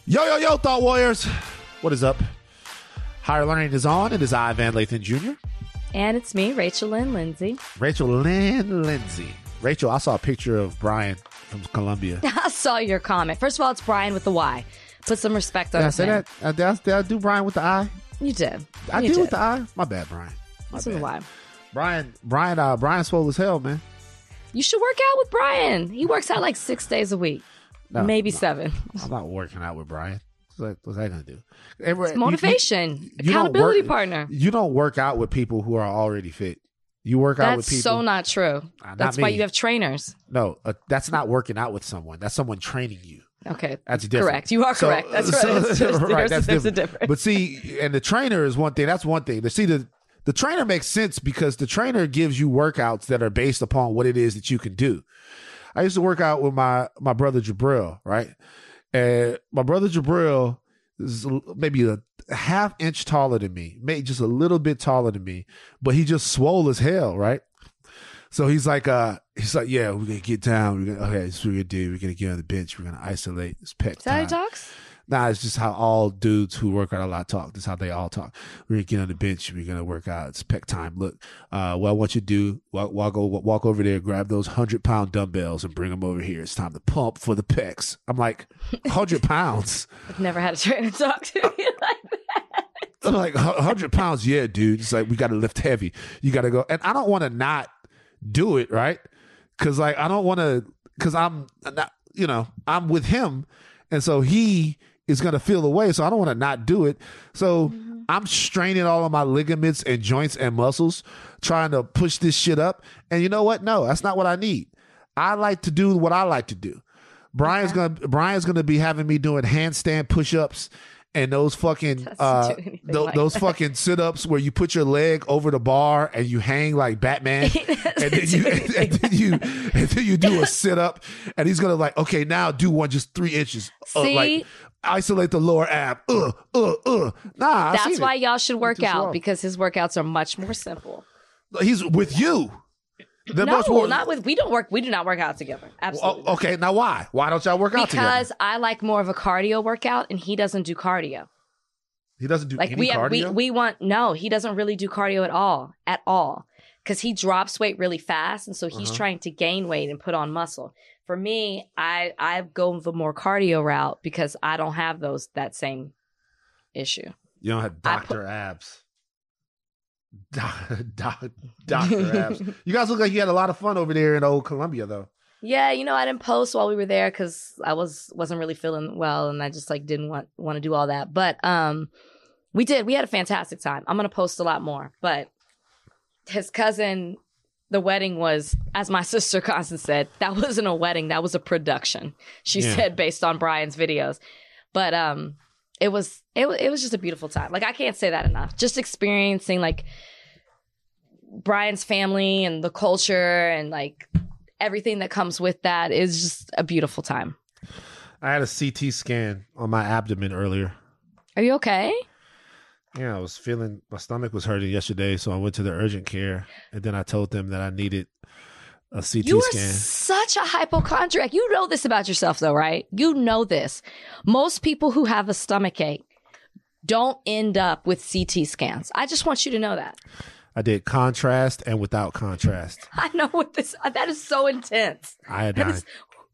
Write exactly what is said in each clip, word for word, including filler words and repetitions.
Yo, yo, yo, Thought Warriors. What is up? Higher Learning is on. It is I, Van Lathan Junior And it's me, Rachel Lynn Lindsay. Rachel Lynn Lindsay. Rachel, I saw a picture of Brian from Colombia. I saw your comment. First of all, it's Brian with the Y. Put some respect on Did I his say name. that? Uh, did, I, did I do Brian with the I? You did. I you did did with the I? My bad, Brian. My That's bad. with the Y. Brian, Brian, uh, Brian swole as hell, man. You should work out with Brian. He works out like six days a week. No, Maybe no. seven. I'm not working out with Brian. What's that, what's that going to do? Every- It's motivation. you- you- you don't Accountability work- partner. You don't work out with people who are already fit. You work out with That's people. so not true. Uh, not That's why me. you have trainers. No, uh, that's not working out with someone. That's someone training you. Okay. That's different. Correct. You are So- correct. That's right. so- It's just- right, there's, that's there's a different. difference. But see, and the trainer is one thing. That's one thing. To see the the trainer makes sense because the trainer gives you workouts that are based upon what it is that you can do. I used to work out with my my brother Jabril, right? And my brother Jabril is maybe a half inch taller than me, maybe just a little bit taller than me, but he just swole as hell, right? So he's like, uh, he's like, yeah, we're gonna get down. We're gonna, okay, this is what we're gonna do. We're gonna get on the bench. We're gonna isolate. It's pec Is that how he time. talks? Nah, it's just how all dudes who work out a lot talk. That's how they all talk. We're gonna get on the bench. We're gonna work out. It's pec time. Look, uh, what I want you to do, walk, walk, over, walk over there, grab those hundred pound dumbbells and bring them over here. It's time to pump for the pecs. I'm like, hundred pounds. I've never had a trainer talk to me like that. I'm like, hundred pounds. Yeah, dude. It's like we got to lift heavy. You got to go, and I don't want to not do it, right? Because like I don't want to, because I'm not, you know, I'm with him, and so he is going to feel the way. So I don't want to not do it. So mm-hmm. I'm straining all of my ligaments and joints and muscles trying to push this shit up. And you know what? No, that's not what I need. I like to do what I like to do. Brian's okay. gonna Brian's gonna be having me doing handstand push-ups and those fucking uh th- like those that. fucking sit-ups where you put your leg over the bar and you hang like Batman and then you and, and then you and then you do a sit-up and he's gonna like, okay, now do one just three inches. See? Uh, like isolate the lower ab. Uh, uh, uh. Nah, I That's why it. y'all should work Too out slow. because his workouts are much more simple. He's with you. They're no, much more, not with. We don't work. We do not work out together. Absolutely. Oh, okay, now why? Why don't y'all work out together? Because I like more of a cardio workout, and he doesn't do cardio. He doesn't do Like any we have, we cardio? we want no. He doesn't really do cardio at all, at all, because he drops weight really fast, and so he's Uh-huh. trying to gain weight and put on muscle. For me, I I go the more cardio route because I don't have those that same issue. You don't have I Doctor put- Abs. Doc, doc, Doctor Abs. You guys look like you had a lot of fun over there in old Colombia, though. Yeah, you know, I didn't post while we were there because I was wasn't really feeling well, and I just like didn't want want to do all that. But um, we did. We had a fantastic time. I'm gonna post a lot more. But his cousin, the wedding was, as my sister Constance said, that wasn't a wedding. That was a production. She Yeah. said based on Brian's videos. But um, it was it wa- it was just a beautiful time. Like I can't say that enough. Just experiencing like Brian's family and the culture and like everything that comes with that is just a beautiful time. I had a C T scan on my abdomen earlier. Are you okay? Yeah, I was feeling, my stomach was hurting yesterday, so I went to the urgent care, and then I told them that I needed a C T You are scan. such a hypochondriac. You know this about yourself, though, right? You know this. Most people who have a stomach ache don't end up with C T scans. I just want you to know that. I did contrast and without contrast. I know what this. That is so intense. That Iodine. is,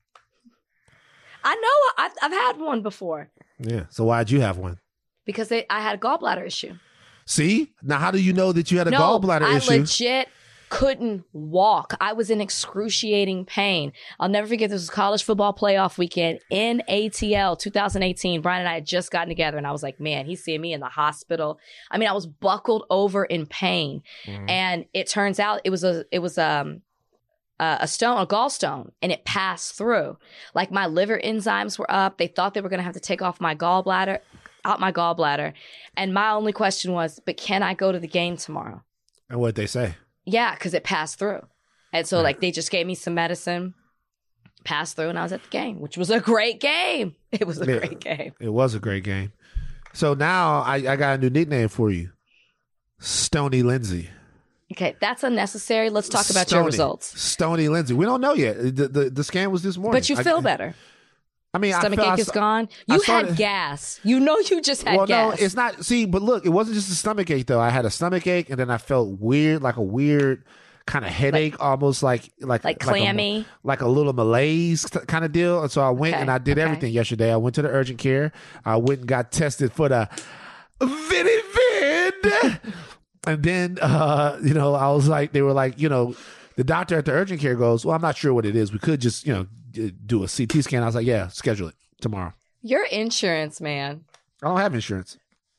I know. I've, I've had one before Yeah. So why'd you have one? because they, I had a gallbladder issue. See? Now, how do you know that you had a no, gallbladder I issue? legit couldn't walk. I was in excruciating pain. I'll never forget, this was college football playoff weekend in A T L twenty eighteen. Brian and I had just gotten together, and I was like, man, he's seeing me in the hospital. I mean, I was buckled over in pain. Mhm. And it turns out it was a it was um a, a stone, a gallstone, and it passed through. Like my liver enzymes were up. They thought they were gonna have to take off my gallbladder, out my gallbladder. And my only question was, but can I go to the game tomorrow? And what'd they say? Yeah, because it passed through. And so, Yeah. like, they just gave me some medicine, passed through, and I was at the game, which was a great game. It was a Yeah. great game. It was a great game. So now I, I got a new nickname for you. Stony Lindsay. Okay, that's unnecessary. Let's talk about your Stony. results. Stony Lindsay. We don't know yet. The, the, the scan was this morning. But you I- feel better. I mean, Stomach I felt, ache is I, gone. I You started, had gas. You know, you just had well, gas. no, it's not. See, but look, it wasn't just a stomach ache though. I had a stomach ache, and then I felt weird, like a weird kind of headache, like, almost like like like clammy, like a, like a little malaise kind of deal. And so I went okay. and I did okay. everything yesterday. I went to the urgent care. I went and got tested for the Vidi Vid. And then, uh, you know, I was like, they were like, you know, the doctor at the urgent care goes, well, I'm not sure what it is. We could just, you know, do a C T scan. I was like, yeah, schedule it tomorrow. Your insurance, man. I don't have insurance.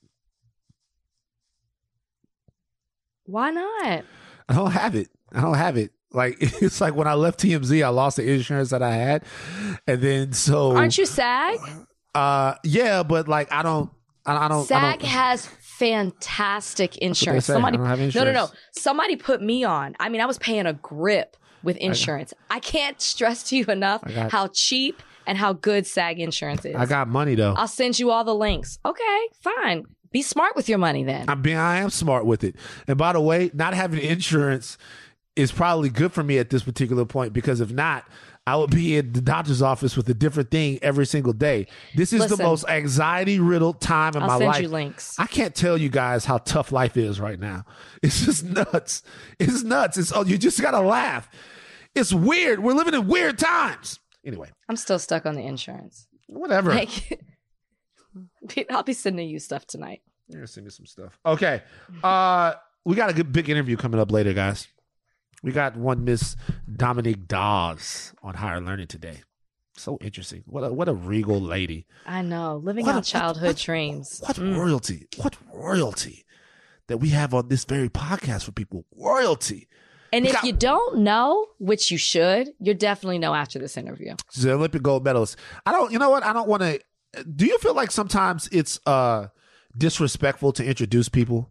Why not? I don't have it. I don't have it. Like, it's like when I left T M Z, I lost the insurance that I had. And then so. Aren't you SAG? Uh, yeah, but like, I don't, I, I don't. SAG I don't, has fantastic insurance. Somebody, I don't have insurance. no, no, no. Somebody put me on. I mean, I was paying a grip with insurance. I, I can't stress to you enough got, how cheap and how good SAG insurance is. I got money though. I'll send you all the links. Okay, fine. Be smart with your money then. I'm being, I am smart with it. And by the way, not having insurance is probably good for me at this particular point, because if not, I would be in the doctor's office with a different thing every single day. This is Listen, the most anxiety-riddled time in I'll my send life. You links. I can't tell you guys how tough life is right now. It's just nuts. It's nuts. It's oh, you just gotta laugh. It's weird. We're living in weird times. Anyway, I'm still stuck on the insurance. Whatever. Like, I'll be sending you stuff tonight. You're gonna send me some stuff. Okay. Uh, we got a good big interview coming up later, guys. We got one Miss Dominique Dawes on Higher Learning today. So interesting. What a what a regal lady. I know. Living what out a, childhood what, what, dreams. What mm. royalty. What royalty that we have on this very podcast for people. Royalty. And we if got, you don't know, which you should, you definitely know after this interview. She's an Olympic gold medalist. I don't, you know what? I don't want to, do you feel like sometimes it's uh, disrespectful to introduce people?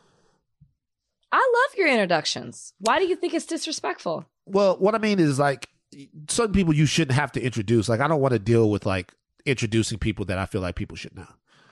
I love your introductions. Why do you think it's disrespectful? Well, what I mean is like certain people you shouldn't have to introduce. Like I don't want to deal with like introducing people that I feel like people should know.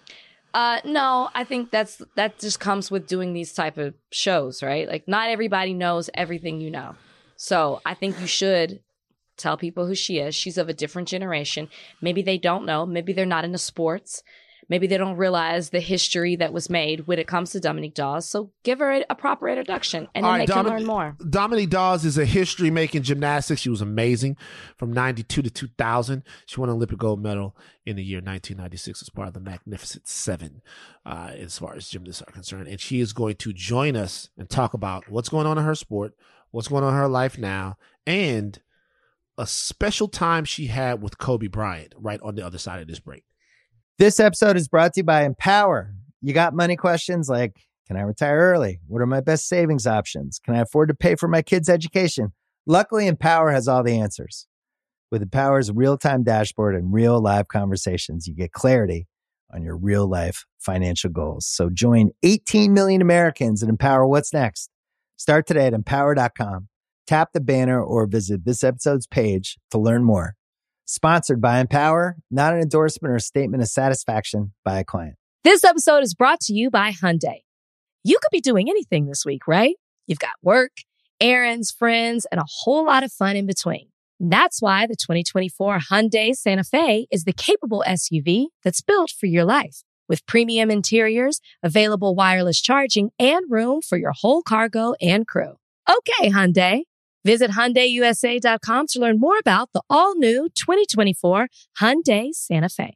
Uh, no, I think that's that just comes with doing these type of shows, right? Like not everybody knows everything you know. So I think you should tell people who she is. She's of a different generation. Maybe they don't know. Maybe they're not into sports. Maybe they don't realize the history that was made when it comes to Dominique Dawes. So give her a, a proper introduction, and then right, they Domin- can learn more. Dominique Dawes is a history-making gymnastics. She was amazing from ninety-two to two thousand. She won an Olympic gold medal in the year nineteen ninety-six as part of the Magnificent Seven, uh, as far as gymnasts are concerned. And she is going to join us and talk about what's going on in her sport, what's going on in her life now, and a special time she had with Kobe Bryant right on the other side of this break. This episode is brought to you by Empower. You got money questions like, can I retire early? What are my best savings options? Can I afford to pay for my kids' education? Luckily, Empower has all the answers. With Empower's real-time dashboard and real live conversations, you get clarity on your real life financial goals. So join eighteen million Americans and Empower What's Next. Start today at empower dot com. Tap the banner or visit this episode's page to learn more. Sponsored by Empower, not an endorsement or a statement of satisfaction by a client. This episode is brought to you by Hyundai. You could be doing anything this week, right? You've got work, errands, friends, and a whole lot of fun in between. That's why the twenty twenty-four Hyundai Santa Fe is the capable S U V that's built for your life. With premium interiors, available wireless charging, and room for your whole cargo and crew. Okay, Hyundai. Visit Hyundai U S A dot com to learn more about the all-new twenty twenty-four Hyundai Santa Fe.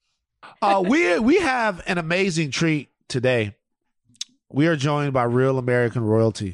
uh, we we have an amazing treat today. We are joined by Real American Royalty.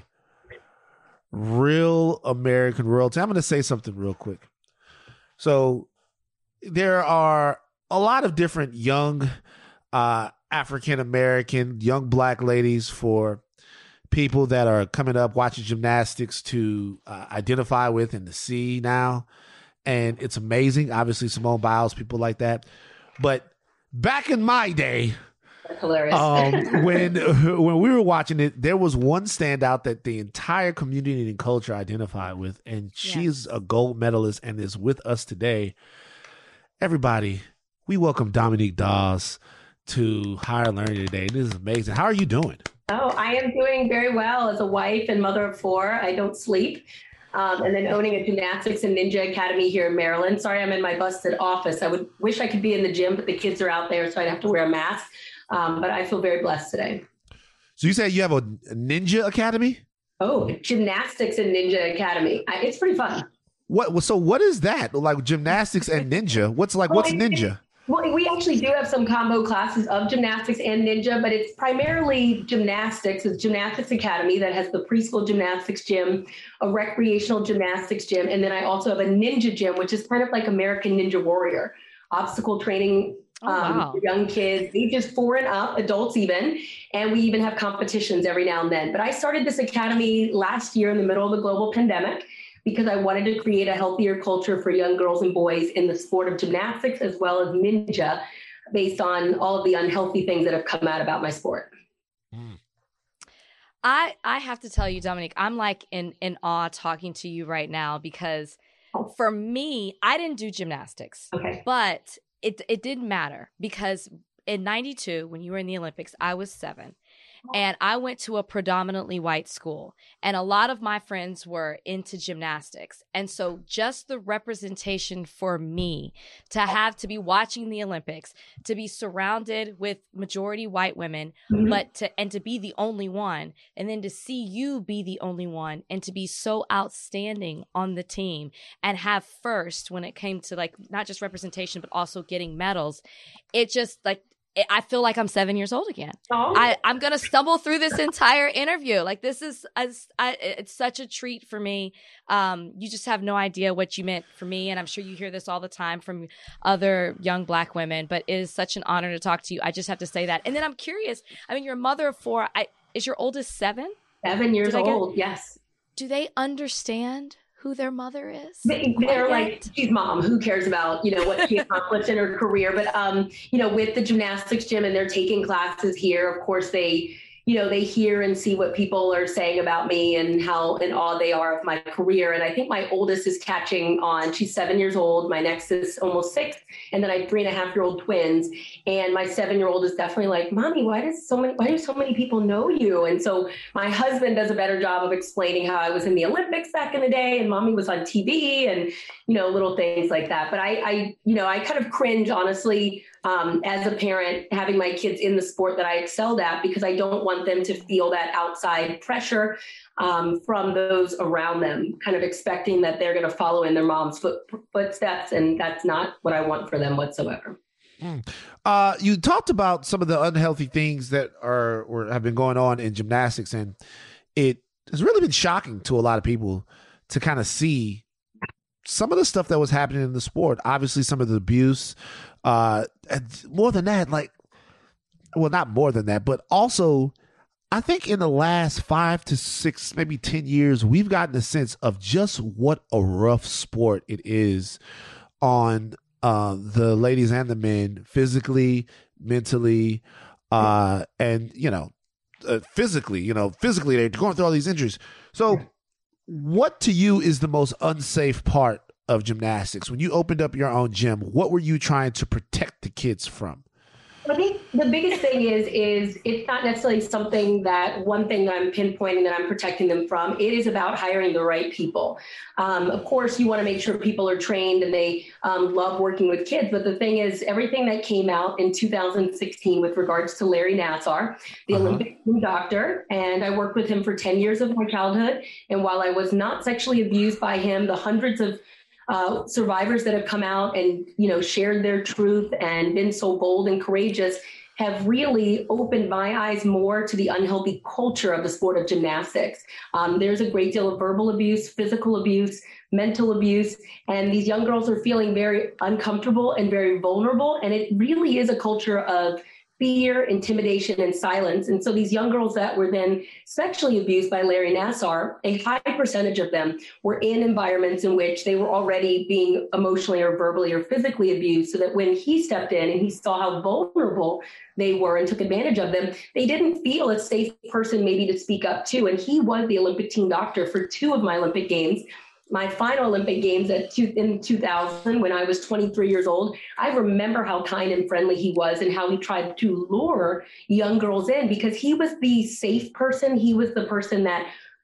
Real American Royalty. I'm going to say something real quick. So there are a lot of different young uh, African-American, young black ladies for people that are coming up watching gymnastics to uh, identify with and to see now. And it's amazing. Obviously, Simone Biles, people like that. But back in my day, hilarious. um, when when we were watching it, there was one standout that the entire community and culture identified with. And she's yeah. a gold medalist and is with us today. Everybody, we welcome Dominique Dawes to Higher Learning today. This is amazing. How are you doing? Oh, I am doing very well as a wife and mother of four. I don't sleep. um, and then owning a gymnastics and ninja academy here in Maryland. Sorry, I'm in my busted office. I would wish I could be in the gym, but the kids are out there, so I'd have to wear a mask. Um, but I feel very blessed today. So you said you have a ninja academy? Oh, gymnastics and ninja academy. I, it's pretty fun. What? So what is that? Like gymnastics and ninja? What's like? What's ninja? Well, we actually do have some combo classes of gymnastics and ninja, but it's primarily gymnastics. It's Gymnastics Academy that has the preschool gymnastics gym, a recreational gymnastics gym, and then I also have a ninja gym, which is kind of like American Ninja Warrior, obstacle training Oh, um, wow. for young kids, ages four and up, adults even, and we even have competitions every now and then. But I started this academy last year in the middle of the global pandemic, because I wanted to create a healthier culture for young girls and boys in the sport of gymnastics as well as ninja, based on all of the unhealthy things that have come out about my sport. I I have to tell you, Dominique, I'm like in, in awe talking to you right now, because for me, I didn't do gymnastics, Okay. but it it didn't matter, because in ninety-two, when you were in the Olympics, I was seven. And I went to a predominantly white school, and a lot of my friends were into gymnastics. And so just the representation for me to have to be watching the Olympics, to be surrounded with majority white women, Mhm. but to, and to be the only one, and then to see you be the only one, and to be so outstanding on the team and have first when it came to like, not just representation, but also getting medals. It just like, I feel like I'm seven years old again. Oh. I, I'm going to stumble through this entire interview. Like this is, I, I, it's such a treat for me. Um, you just have no idea what you meant for me. And I'm sure you hear this all the time from other young Black women, but it is such an honor to talk to you. I just have to say that. And then I'm curious. I mean, you're a mother of four. I, is your oldest seven? Seven years Did I get- old, yes. Do they understand who their mother is? They, quite they're yet? like, she's mom. Who cares about, you know, what she accomplished in her career? But, um, you know, with the gymnastics gym and they're taking classes here, of course, they, you know, they hear and see what people are saying about me and how in awe they are of my career. And I think my oldest is catching on. She's seven years old. My next is almost six. And then I have three and a half year old twins. And my seven year old is definitely like, Mommy, why does so many, why do so many people know you? And so my husband does a better job of explaining how I was in the Olympics back in the day and Mommy was on T V and, you know, little things like that. But I, I you know, I kind of cringe, honestly, um, as a parent, having my kids in the sport that I excelled at, because I don't want them to feel that outside pressure um, from those around them, kind of expecting that they're going to follow in their mom's foot, footsteps. And that's not what I want for them whatsoever. Mm. Uh, you talked about some of the unhealthy things that are or have been going on in gymnastics, and it has really been shocking to a lot of people to kind of see some of the stuff that was happening in the sport. Obviously, some of the abuse. Uh, and more than that, like, well, not more than that, but also, I think in the last five to six, maybe ten years, we've gotten a sense of just what a rough sport it is on uh, the ladies and the men, physically, mentally, uh, and, you know, uh, physically, you know, physically, they're going through all these injuries. So what to you is the most unsafe part of gymnastics? When you opened up your own gym, what were you trying to protect the kids from? I think the biggest thing is, is it's not necessarily something that one thing I'm pinpointing that I'm protecting them from. It is about hiring the right people. Um, of course, you want to make sure people are trained and they um, love working with kids. But the thing is, everything that came out in two thousand sixteen with regards to Larry Nassar, the Uh-huh. Olympic team doctor, and I worked with him for ten years of my childhood. And while I was not sexually abused by him, the hundreds of Uh, survivors that have come out and, you know, shared their truth and been so bold and courageous have really opened my eyes more to the unhealthy culture of the sport of gymnastics. Um, there's a great deal of verbal abuse, physical abuse, mental abuse, and these young girls are feeling very uncomfortable and very vulnerable. And it really is a culture of fear, intimidation, and silence. And so these young girls that were then sexually abused by Larry Nassar, a high percentage of them were in environments in which they were already being emotionally or verbally or physically abused, so that when he stepped in and he saw how vulnerable they were and took advantage of them, they didn't feel a safe person maybe to speak up to. And he was the Olympic team doctor for two of my Olympic Games. My final Olympic Games at two, in two thousand, when I was twenty-three years old, I remember how kind and friendly he was and how he tried to lure young girls in, because he was the safe person. He was the person that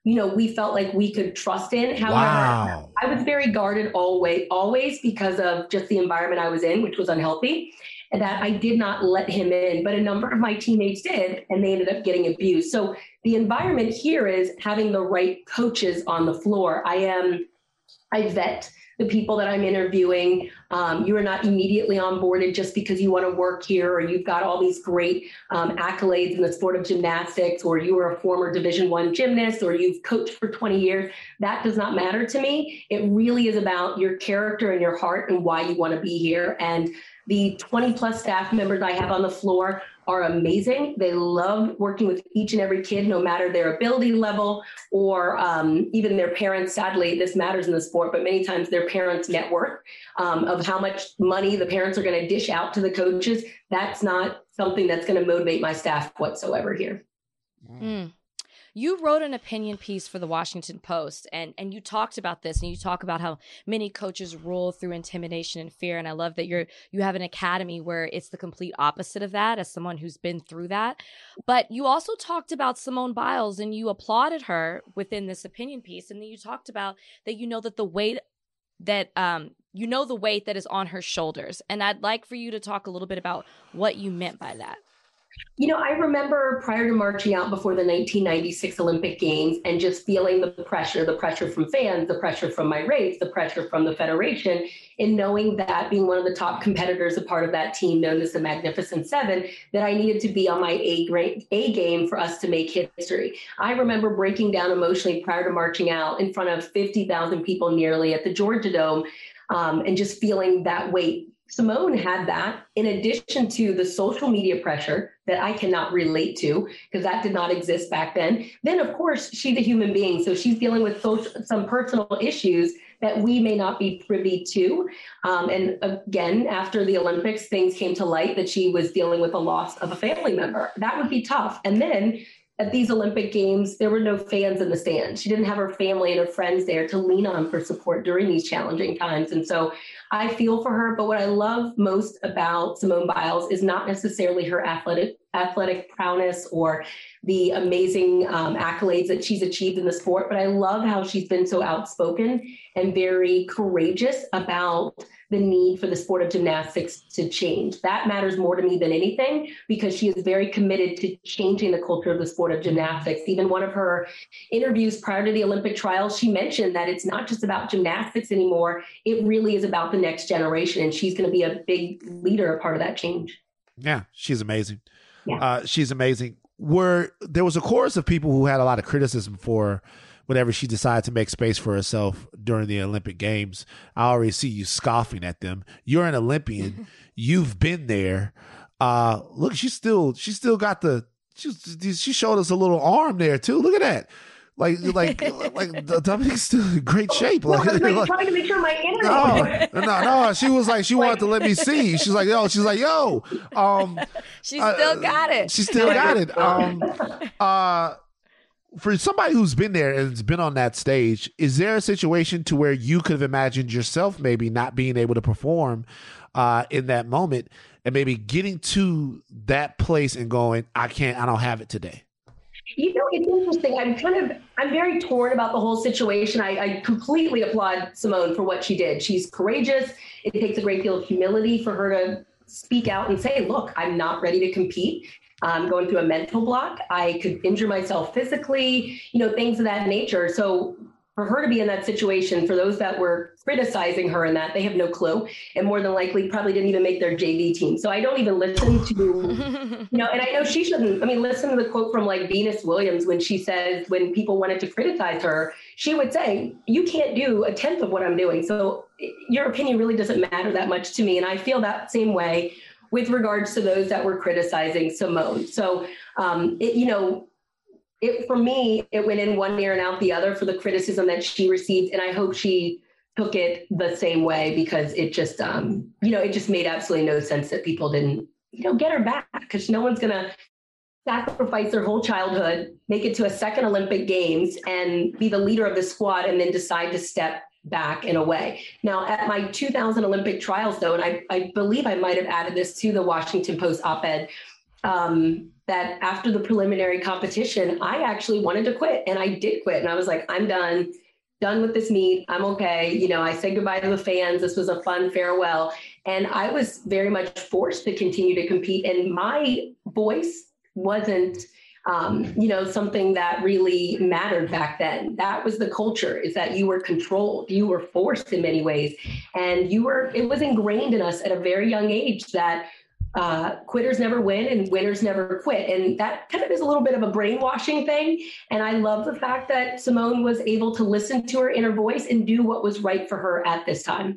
you know, we felt like we could trust in. However, Wow. I was very guarded always, always because of just the environment I was in, which was unhealthy, and that I did not let him in. But a number of my teammates did, and they ended up getting abused. So the environment here is having the right coaches on the floor. I am, I vet the people that I'm interviewing. Um, you are not immediately onboarded just because you want to work here or you've got all these great um, accolades in the sport of gymnastics, or you are a former Division One gymnast, or you've coached for twenty years. That does not matter to me. It really is about your character and your heart and why you want to be here. And the twenty plus staff members I have on the floor are amazing. They love working with each and every kid, no matter their ability level or um, even their parents. Sadly, this matters in the sport, but many times their parents' net worth um, of how much money the parents are going to dish out to the coaches. That's not something that's going to motivate my staff whatsoever here. Mm. You wrote an opinion piece for the Washington Post, and, and you talked about this, and you talk about how many coaches rule through intimidation and fear. And I love that you're you have an academy where it's the complete opposite of that, as someone who's been through that. But you also talked about Simone Biles, and you applauded her within this opinion piece. And then you talked about that you know that the weight that um you know the weight that is on her shoulders. And I'd like for you to talk a little bit about what you meant by that. You know, I remember prior to marching out before the nineteen ninety-six Olympic Games and just feeling the pressure, the pressure from fans, the pressure from my race, the pressure from the federation, and knowing that being one of the top competitors, a part of that team known as the Magnificent Seven, that I needed to be on my A, grade, A game for us to make history. I remember breaking down emotionally prior to marching out in front of fifty thousand people nearly at the Georgia Dome um, and just feeling that weight. Simone had that in addition to the social media pressure that I cannot relate to because that did not exist back then. Then, of course, she's a human being. So she's dealing with social, some personal issues that we may not be privy to. Um, and again, after the Olympics, things came to light that she was dealing with a loss of a family member. That would be tough. And then at these Olympic Games, there were no fans in the stands. She didn't have her family and her friends there to lean on for support during these challenging times. And so I feel for her. But what I love most about Simone Biles is not necessarily her athletic athletic prowess or the amazing um, accolades that she's achieved in the sport. But I love how she's been so outspoken and very courageous about the need for the sport of gymnastics to change. That matters more to me than anything because she is very committed to changing the culture of the sport of gymnastics. Even one of her interviews prior to the Olympic trials, she mentioned that it's not just about gymnastics anymore. It really is about the next generation. And she's going to be a big leader, a part of that change. Yeah, she's amazing. Yeah. Uh, she's amazing. Where there was a chorus of people who had a lot of criticism for whenever she decided to make space for herself during the Olympic Games. I already see you scoffing at them. You're an Olympian. You've been there. Uh, look, she still, she still got the, she, she showed us a little arm there too. Look at that. Like, like, like Dominique's still in great shape. Like, well, I was like, like, trying to make sure my internet. no, no, no. She was like, she wanted to let me see. She's like, yo, she's like, yo. Um, she still uh, got it. She still got it. Um, uh, for somebody who's been there and has been on that stage, is there a situation to where you could have imagined yourself maybe not being able to perform uh, in that moment and maybe getting to that place and going, I can't, I don't have it today? You know, it's interesting. I'm kind of, I'm very torn about the whole situation. I, I completely applaud Simone for what she did. She's courageous. It takes a great deal of humility for her to speak out and say, look, I'm not ready to compete. I'm going through a mental block. I could injure myself physically, you know, things of that nature. So for her to be in that situation, for those that were criticizing her in that, they have no clue and more than likely probably didn't even make their J V team. So I don't even listen to, you know, and I know she shouldn't. I mean, listen to the quote from like Venus Williams when she says, when people wanted to criticize her, she would say, you can't do a tenth of what I'm doing. So your opinion really doesn't matter that much to me. And I feel that same way with regards to those that were criticizing Simone. So, um, it, you know, It, for me, it went in one ear and out the other for the criticism that she received. And I hope she took it the same way because it just, um, you know, it just made absolutely no sense that people didn't, you know, get her back because no one's going to sacrifice their whole childhood, make it to a second Olympic Games and be the leader of the squad and then decide to step back in a way. Now, at my two thousand Olympic trials, though, and I, I believe I might have added this to the Washington Post op-ed, um, that after the preliminary competition, I actually wanted to quit, and I did quit. And I was like, I'm done, done with this meet. I'm okay. You know, I said goodbye to the fans. This was a fun farewell. And I was very much forced to continue to compete. And my voice wasn't, um, you know, something that really mattered back then. That was the culture, is that you were controlled, you were forced in many ways. And you were, it was ingrained in us at a very young age that uh, quitters never win and winners never quit. And that kind of is a little bit of a brainwashing thing. And I love the fact that Simone was able to listen to her inner voice and do what was right for her at this time.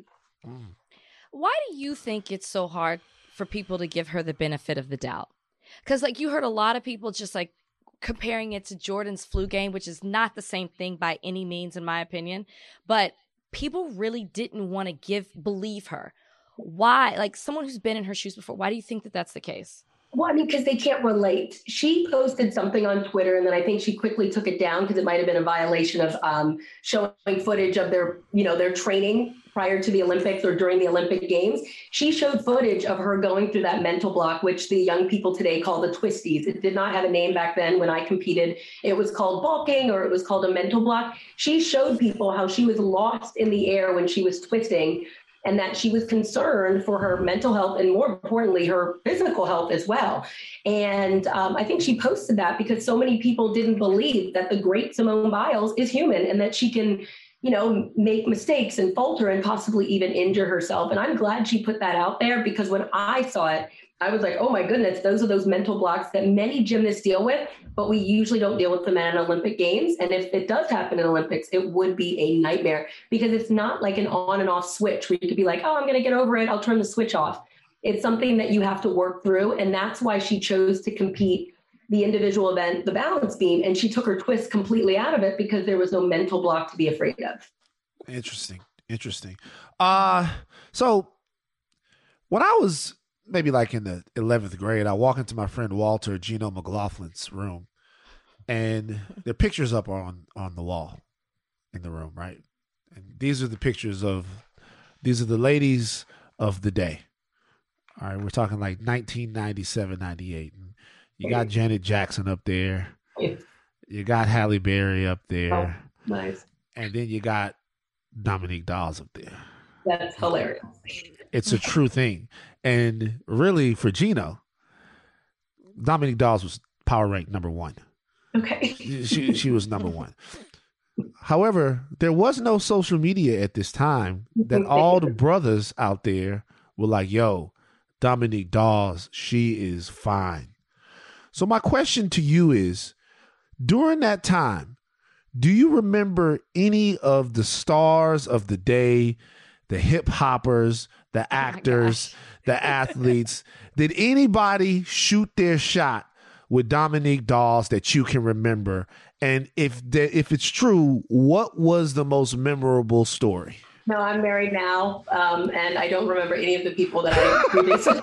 Why do you think it's so hard for people to give her the benefit of the doubt? Because like you heard a lot of people just like comparing it to Jordan's flu game, which is not the same thing by any means, in my opinion. But people really didn't want to give believe her. Why? Like someone who's been in her shoes before, why do you think that that's the case? Well, I mean, because they can't relate. She posted something on Twitter, and then I think she quickly took it down because it might have been a violation of um, showing footage of their, you know, their training prior to the Olympics or during the Olympic Games. She showed footage of her going through that mental block, which the young people today call the twisties. It did not have a name back then when I competed. It was called bulking, or it was called a mental block. She showed people how she was lost in the air when she was twisting, and that she was concerned for her mental health and, more importantly, her physical health as well. And um, I think she posted that because so many people didn't believe that the great Simone Biles is human and that she can, you know, make mistakes and falter and possibly even injure herself. And I'm glad she put that out there, because when I saw it, I was like, oh my goodness, those are those mental blocks that many gymnasts deal with, but we usually don't deal with them at Olympic Games. And if it does happen in Olympics, it would be a nightmare, because it's not like an on and off switch where you could be like, oh, I'm going to get over it, I'll turn the switch off. It's something that you have to work through. And that's why she chose to compete the individual event, the balance beam, and she took her twist completely out of it because there was no mental block to be afraid of. Interesting. Interesting. Uh, so when I was maybe like in the eleventh grade, I walk into my friend Walter Gino McLaughlin's room, and there are pictures up on, on the wall in the room, right? And these are the pictures of, these are the ladies of the day. All right, we're talking like nineteen ninety-seven, ninety-eight. And you got Janet Jackson up there. You got Halle Berry up there. Oh, nice. And then you got Dominique Dawes up there. That's hilarious. It's a true thing. And really, for Gino, Dominique Dawes was power ranked number one. Okay. She she was number one. However, there was no social media at this time that all the brothers out there were like, yo, Dominique Dawes, she is fine. So my question to you is, during that time, do you remember any of the stars of the day, the hip hoppers, the actors, oh the athletes? Did anybody shoot their shot with Dominique Dawes that you can remember? And if the, if it's true, what was the most memorable story? No, I'm married now, um, and I don't remember any of the people that I previously.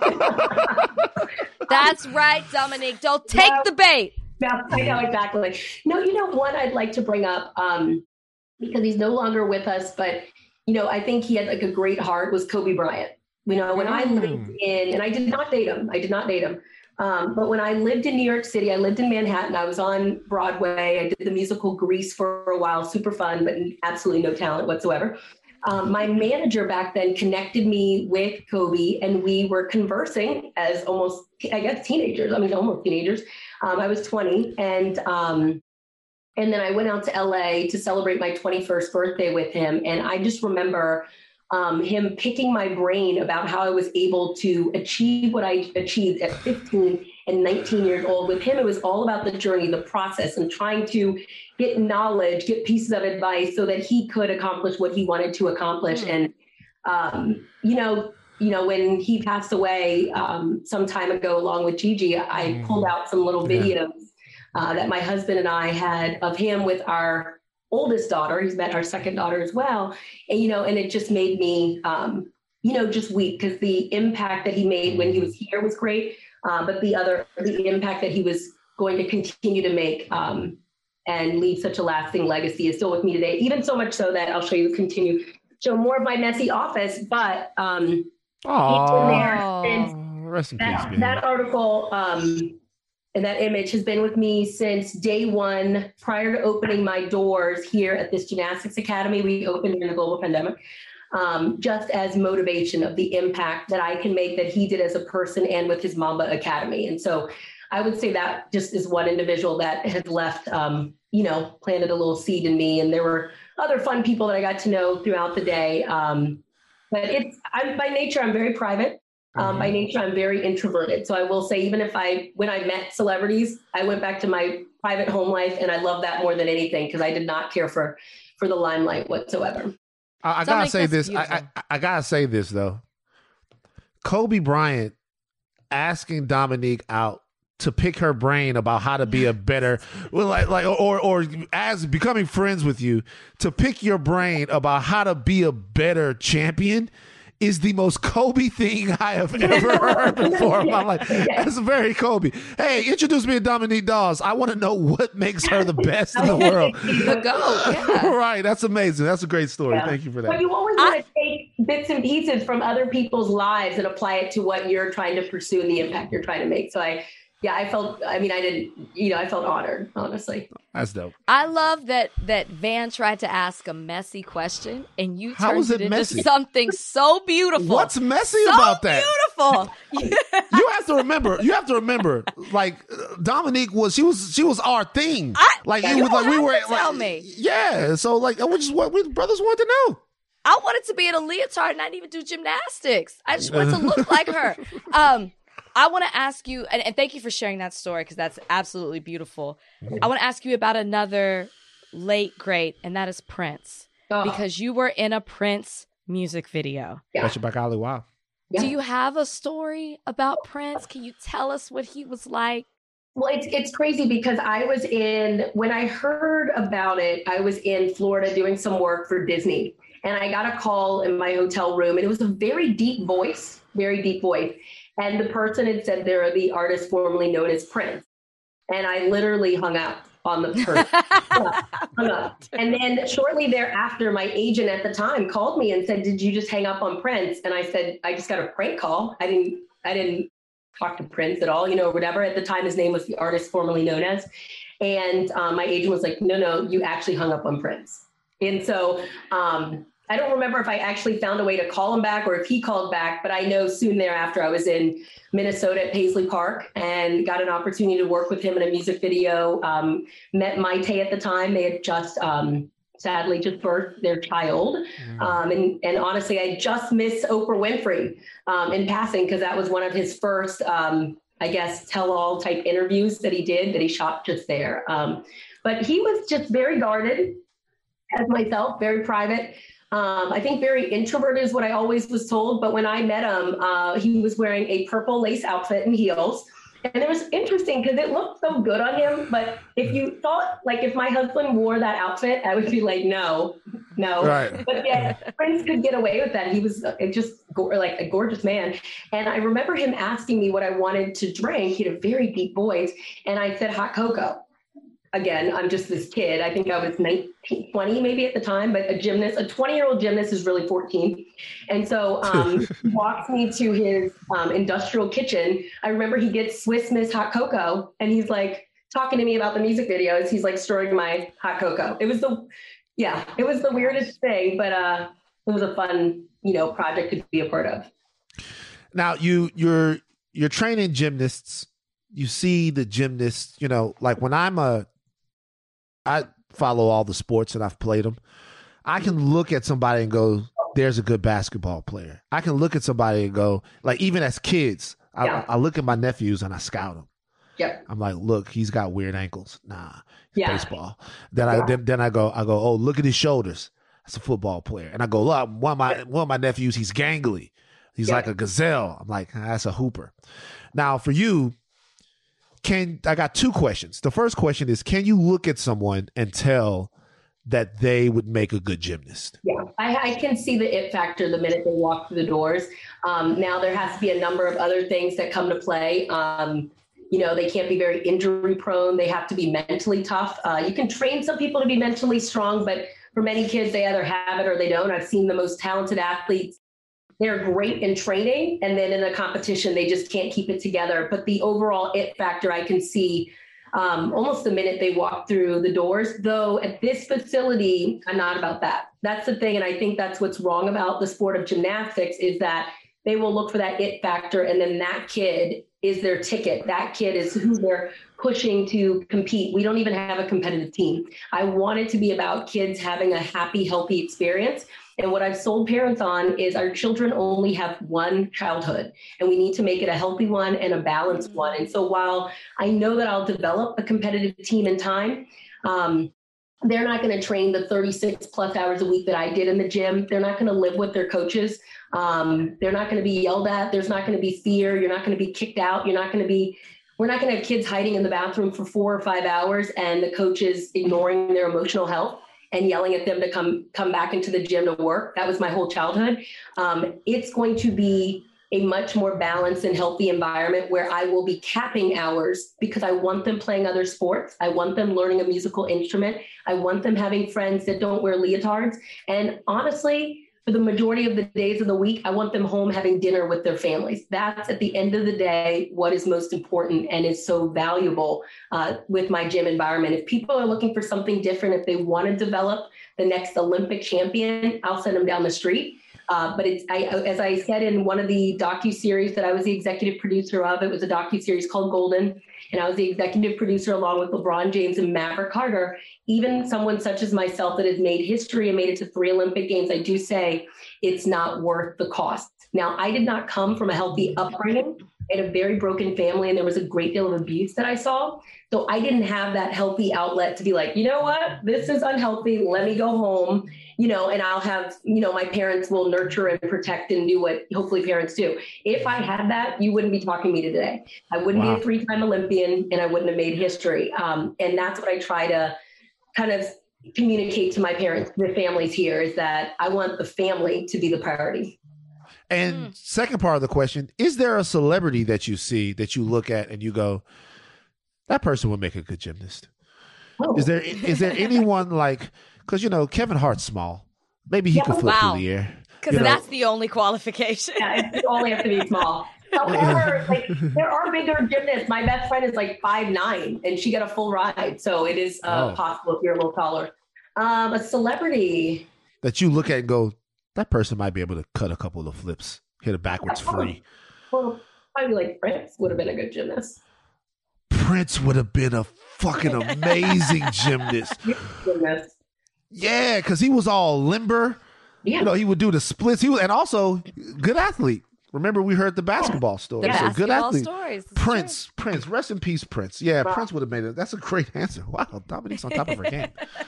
That's right, Dominique. Don't take no, the bait. No, I know exactly. No, you know what I'd like to bring up, um, because he's no longer with us, but you know, I think he had like a great heart, was Kobe Bryant. You know, when mm. I lived in, and I did not date him, I did not date him. Um, but when I lived in New York City, I lived in Manhattan, I was on Broadway. I did the musical Grease for a while, super fun, but absolutely no talent whatsoever. Um, my manager back then connected me with Kobe, and we were conversing as almost, I guess, teenagers. I mean, almost teenagers. Um, I was twenty. And, um, and then I went out to L A to celebrate my twenty-first birthday with him. And I just remember um, him picking my brain about how I was able to achieve what I achieved at fifteen and nineteen years old. With him, it was all about the journey, the process, and trying to get knowledge, get pieces of advice so that he could accomplish what he wanted to accomplish. Mm-hmm. And, um, you know, you know, when he passed away um, some time ago, along with Gigi, I mm-hmm. pulled out some little videos yeah. uh, that my husband and I had of him with our oldest daughter. He's met our second daughter as well. And, you know, and it just made me, um, you know, just weep, because the impact that he made when he was here was great. Uh, but the other, the impact that he was going to continue to make um, and leave such a lasting legacy is still with me today. Even so much so that I'll show you, continue, show more of my messy office, but um, Aww. there. And Rest in that, peace, that article, um, and that image has been with me since day one, prior to opening my doors here at this gymnastics academy. We opened during the global pandemic, um, just as motivation of the impact that I can make, that he did as a person and with his Mamba Academy. And so I would say that just is one individual that has left, um, you know, planted a little seed in me. And there were other fun people that I got to know throughout the day. Um, but it's, I'm by nature, I'm very private. Um, mm-hmm. By nature, I'm very introverted. So I will say, even if I, when I met celebrities, I went back to my private home life, and I love that more than anything, because I did not care for, for the limelight whatsoever. I, I gotta say this. I, I, I gotta say this though. Kobe Bryant asking Dominique out to pick her brain about how to be a better, well, like, like, or, or as becoming friends with you, to pick your brain about how to be a better champion is the most Kobe thing I have ever heard before in my life. That's very Kobe. Hey, introduce me to Dominique Dawes. I want to know what makes her the best in the world. The GOAT, yeah. Right. That's amazing. That's a great story. Yeah. Thank you for that. But you always want to take bits and pieces from other people's lives and apply it to what you're trying to pursue and the impact you're trying to make. So I, yeah, I felt, I mean, I didn't, you know, I felt honored, honestly. That's dope. I love that that Van tried to ask a messy question and you How turned was it, it into messy? something so beautiful. What's messy so about that? Beautiful. You have to remember, you have to remember, like Dominique was, she was, she was our thing. I, like, it was like, we were, tell like, me. Yeah. So like, which is what we brothers wanted to know. I wanted to be in a leotard and not even do gymnastics. I just wanted to look like her. Um, I want to ask you, and, and thank you for sharing that story, because that's absolutely beautiful. I want to ask you about another late great, and that is Prince, oh. because you were in a Prince music video. Yeah. Wow. Yeah. Do you have a story about Prince? Can you tell us what he was like? Well, it's it's crazy because I was in, when I heard about it, I was in Florida doing some work for Disney. And I got a call in my hotel room, and it was a very deep voice, very deep voice. And the person had said they're the artist formerly known as Prince. And I literally hung up on the person. hung up. And then shortly thereafter, my agent at the time called me and said, "Did you just hang up on Prince?" And I said, "I just got a prank call. I didn't, I didn't talk to Prince at all, you know, or whatever." At the time, his name was the artist formerly known as. And um, my agent was like, "No, no, you actually hung up on Prince." And so, um, I don't remember if I actually found a way to call him back or if he called back, but I know soon thereafter I was in Minnesota at Paisley Park and got an opportunity to work with him in a music video. Um, met Maite at the time. They had just um, sadly just birthed their child. Mm. Um, and, and honestly, I just missed Oprah Winfrey um, in passing, because that was one of his first, um, I guess, tell-all type interviews that he did, that he shot just there. Um, but he was just very guarded, as myself, very private. Um, I think very introverted is what I always was told. But when I met him, uh, he was wearing a purple lace outfit and heels. And it was interesting because it looked so good on him. But if you thought, like, if my husband wore that outfit, I would be like, no, no. Right. But yet Prince could get away with that. He was uh, just go- like a gorgeous man. And I remember him asking me what I wanted to drink. He had a very deep voice. And I said hot cocoa. Again, I'm just this kid. I think I was nineteen, twenty maybe at the time, but a gymnast, a twenty-year-old gymnast is really fourteen. And so um, he walks me to his um, industrial kitchen. I remember he gets Swiss Miss hot cocoa, and he's like talking to me about the music videos. He's like stirring my hot cocoa. It was the, yeah, it was the weirdest thing, but uh, it was a fun, you know, project to be a part of. Now you, you're, you're training gymnasts. You see the gymnasts, you know, like when I'm a, I follow all the sports and I've played them. I can look at somebody and go, there's a good basketball player. I can look at somebody and go, like, even as kids, I, yeah. I look at my nephews and I scout them. Yep. I'm like, look, he's got weird ankles. Nah, yeah. baseball. Then yeah. I then, then I go, I go, oh, look at his shoulders. That's a football player. And I go, look, one of my one of my nephews, he's gangly. He's yeah. like a gazelle. I'm like, that's a hooper. Now for you, Can I got two questions. The first question is, can you look at someone and tell that they would make a good gymnast? Yeah, I, I can see the it factor the minute they walk through the doors. Um, now there has to be a number of other things that come to play. Um, you know, they can't be very injury prone. They have to be mentally tough. Uh, you can train some people to be mentally strong, but for many kids, they either have it or they don't. I've seen the most talented athletes. they're great in training, and then in a competition, they just can't keep it together. But the overall it factor I can see um, almost the minute they walk through the doors, though at this facility, I'm not about that. That's the thing. And I think that's what's wrong about the sport of gymnastics is that they will look for that it factor, and then that kid is their ticket. That kid is who they're pushing to compete. We don't even have a competitive team. I want it to be about kids having a happy, healthy experience. And what I've sold parents on is our children only have one childhood, and we need to make it a healthy one and a balanced one. And so while I know that I'll develop a competitive team in time, um, they're not going to train the thirty-six plus hours a week that I did in the gym. They're not going to live with their coaches. Um, they're not going to be yelled at. There's not going to be fear. You're not going to be kicked out. You're not going to be, we're not going to have kids hiding in the bathroom for four or five hours and the coaches ignoring their emotional health and yelling at them to come, come back into the gym to work. That was my whole childhood. Um, it's going to be a much more balanced and healthy environment where I will be capping hours because I want them playing other sports. I want them learning a musical instrument. I want them having friends that don't wear leotards. And honestly, for the majority of the days of the week, I want them home having dinner with their families. That's at the end of the day, what is most important and is so valuable uh, with my gym environment. If people are looking for something different, if they want to develop the next Olympic champion, I'll send them down the street. Uh, but it's, I, as I said in one of the docuseries that I was the executive producer of, it was a docuseries called Golden, and I was the executive producer along with LeBron James and Maverick Carter. Even someone such as myself that has made history and made it to three Olympic Games, I do say it's not worth the cost. Now, I did not come from a healthy upbringing. I had a very broken family, and there was a great deal of abuse that I saw. So I didn't have that healthy outlet to be like, you know what, this is unhealthy. Let me go home, you know, and I'll have, you know, my parents will nurture and protect and do what hopefully parents do. If I had that, you wouldn't be talking to me today. I wouldn't wow. be a three-time Olympian, and I wouldn't have made history. Um, and that's what I try to kind of communicate to my parents, the families here, is that I want the family to be the priority. And mm. second part of the question, is there a celebrity that you see that you look at and you go, that person would make a good gymnast? Oh. Is there is there anyone like, because, you know, Kevin Hart's small. Maybe he yeah, could flip wow. through the air. Because that's the only qualification. Yeah, you only have to be small. However, like, there are bigger gymnasts. My best friend is like five nine, and she got a full ride. So it is uh, oh. possible if you're a little taller. Um, a celebrity. That you look at and go, that person might be able to cut a couple of flips, hit a backwards yeah, free. Well, probably like Prince would have been a good gymnast. Prince would have been a fucking amazing gymnast. Gymnast. Yeah, because he was all limber. Yeah. You know, he would do the splits. He was, and also good athlete. Remember, we heard the basketball story. The so basketball good athlete. Stories. Prince, true. Prince, rest in peace, Prince. Yeah, wow. Prince would have made it. That's a great answer. Wow, Dominique's on top of her game.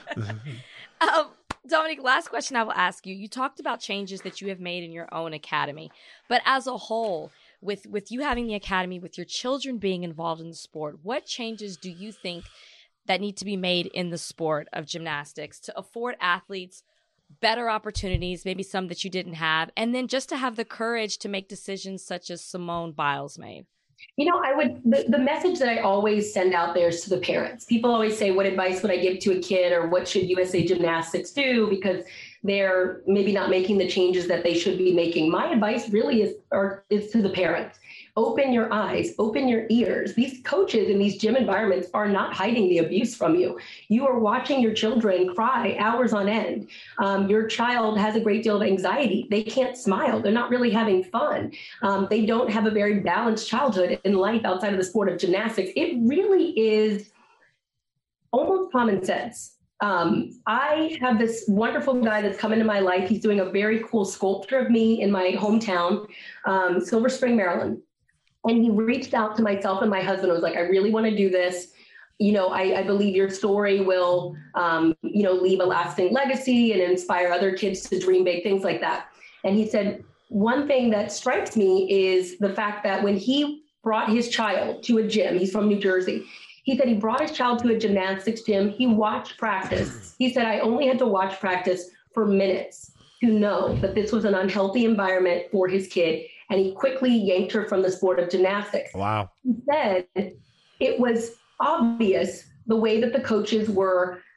um, Dominique, last question I will ask you. You talked about changes that you have made in your own academy, but as a whole, with with you having the academy, with your children being involved in the sport, what changes do you think that need to be made in the sport of gymnastics to afford athletes better opportunities, maybe some that you didn't have, and then just to have the courage to make decisions such as Simone Biles made? You know, I would, the, the message that I always send out there is to the parents. People always say, what advice would I give to a kid, or what should U S A Gymnastics do? Because they're maybe not making the changes that they should be making. My advice really is, or, is to the parents. Open your eyes, open your ears. These coaches in these gym environments are not hiding the abuse from you. You are watching your children cry hours on end. Um, your child has a great deal of anxiety. They can't smile. They're not really having fun. Um, they don't have a very balanced childhood in life outside of the sport of gymnastics. It really is almost common sense. Um, I have this wonderful guy that's come into my life. He's doing a very cool sculpture of me in my hometown, um, Silver Spring, Maryland. And he reached out to myself and my husband and was like, I really want to do this. You know, I, I believe your story will, um, you know, leave a lasting legacy and inspire other kids to dream big, things like that. And he said, one thing that strikes me is the fact that when he brought his child to a gym, he's from New Jersey. He said he brought his child to a gymnastics gym. He watched practice. He said, I only had to watch practice for minutes to know that this was an unhealthy environment for his kid. And he quickly yanked her from the sport of gymnastics. Wow. He said it was obvious the way that the coaches were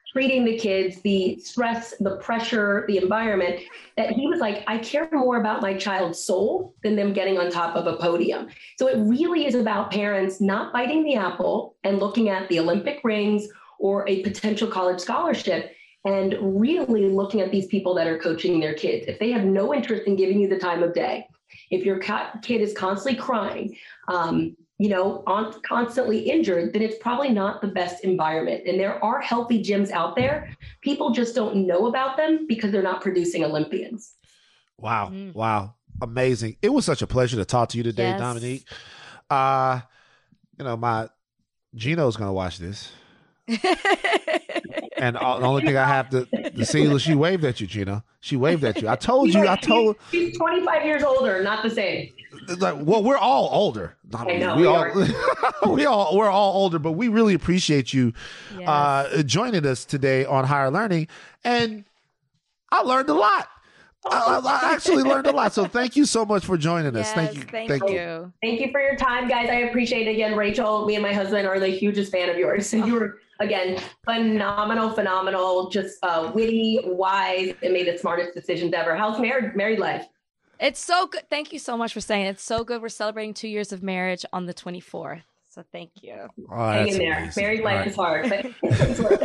treating the kids, the stress, the pressure, the environment, that he was like, I care more about my child's soul than them getting on top of a podium. So it really is about parents not biting the apple and looking at the Olympic rings or a potential college scholarship and really looking at these people that are coaching their kids. If they have no interest in giving you the time of day, if your kid is constantly crying, um, you know, on, constantly injured, then it's probably not the best environment. And there are healthy gyms out there. People just don't know about them because they're not producing Olympians. Wow. Mm. Wow. Amazing. It was such a pleasure to talk to you today, Yes. Dominique. Uh, you know, my Gino's going to watch this. And uh, the only thing I have to, to see is she waved at you, Gino. She waved at you. I told you, I told. She's twenty-five years older, not the same. Like, well, we're all older. I mean, I know, we we all, are. we all, we're all older, but we really appreciate you Yes. uh, joining us today on Higher Learning. And I learned a lot. I, I actually learned a lot. So thank you so much for joining us. Yes, Thank you. Thank, Thank you. you. Thank you for your time, guys. I appreciate it again. Rachel, me and my husband are the hugest fan of yours. And you were, again, phenomenal, phenomenal, just uh, witty, wise, and made the smartest decisions ever. How's married, married life? It's so good. Thank you so much for saying it. It's so good. We're celebrating two years of marriage on the twenty-fourth. So thank you. Oh, Hang that's in there. amazing. Married life All is hard, but it's worth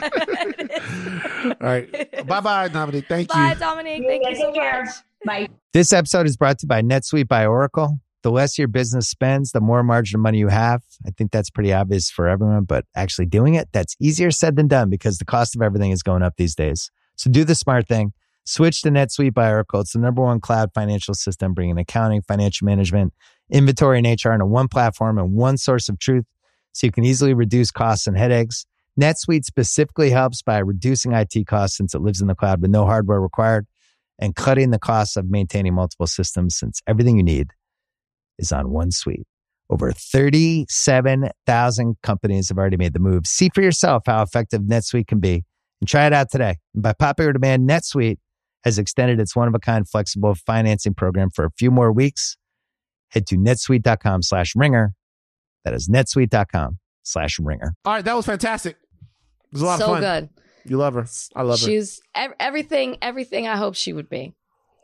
it. All right. Bye-bye, Dominique. Thank Bye, you. Dominique. Thank Yeah, you so take care. much. Bye. This episode is brought to you by NetSuite by Oracle. The less your business spends, the more margin of money you have. I think that's pretty obvious for everyone, but actually doing it, that's easier said than done because the cost of everything is going up these days. So do the smart thing. Switch to NetSuite by Oracle. It's the number one cloud financial system, bringing accounting, financial management, inventory, and H R into one platform and one source of truth so you can easily reduce costs and headaches. NetSuite specifically helps by reducing I T costs since it lives in the cloud with no hardware required and cutting the costs of maintaining multiple systems since everything you need is on one suite. Over thirty-seven thousand companies have already made the move. See for yourself how effective NetSuite can be and try it out today. And by popular demand, NetSuite has extended its one-of-a-kind flexible financing program for a few more weeks. Head to netsuite.com slash ringer. That is netsuite.com slash ringer. All right. That was fantastic. It was a lot so of fun. good. You love her. I love her. She's ev- everything, everything I hoped she would be.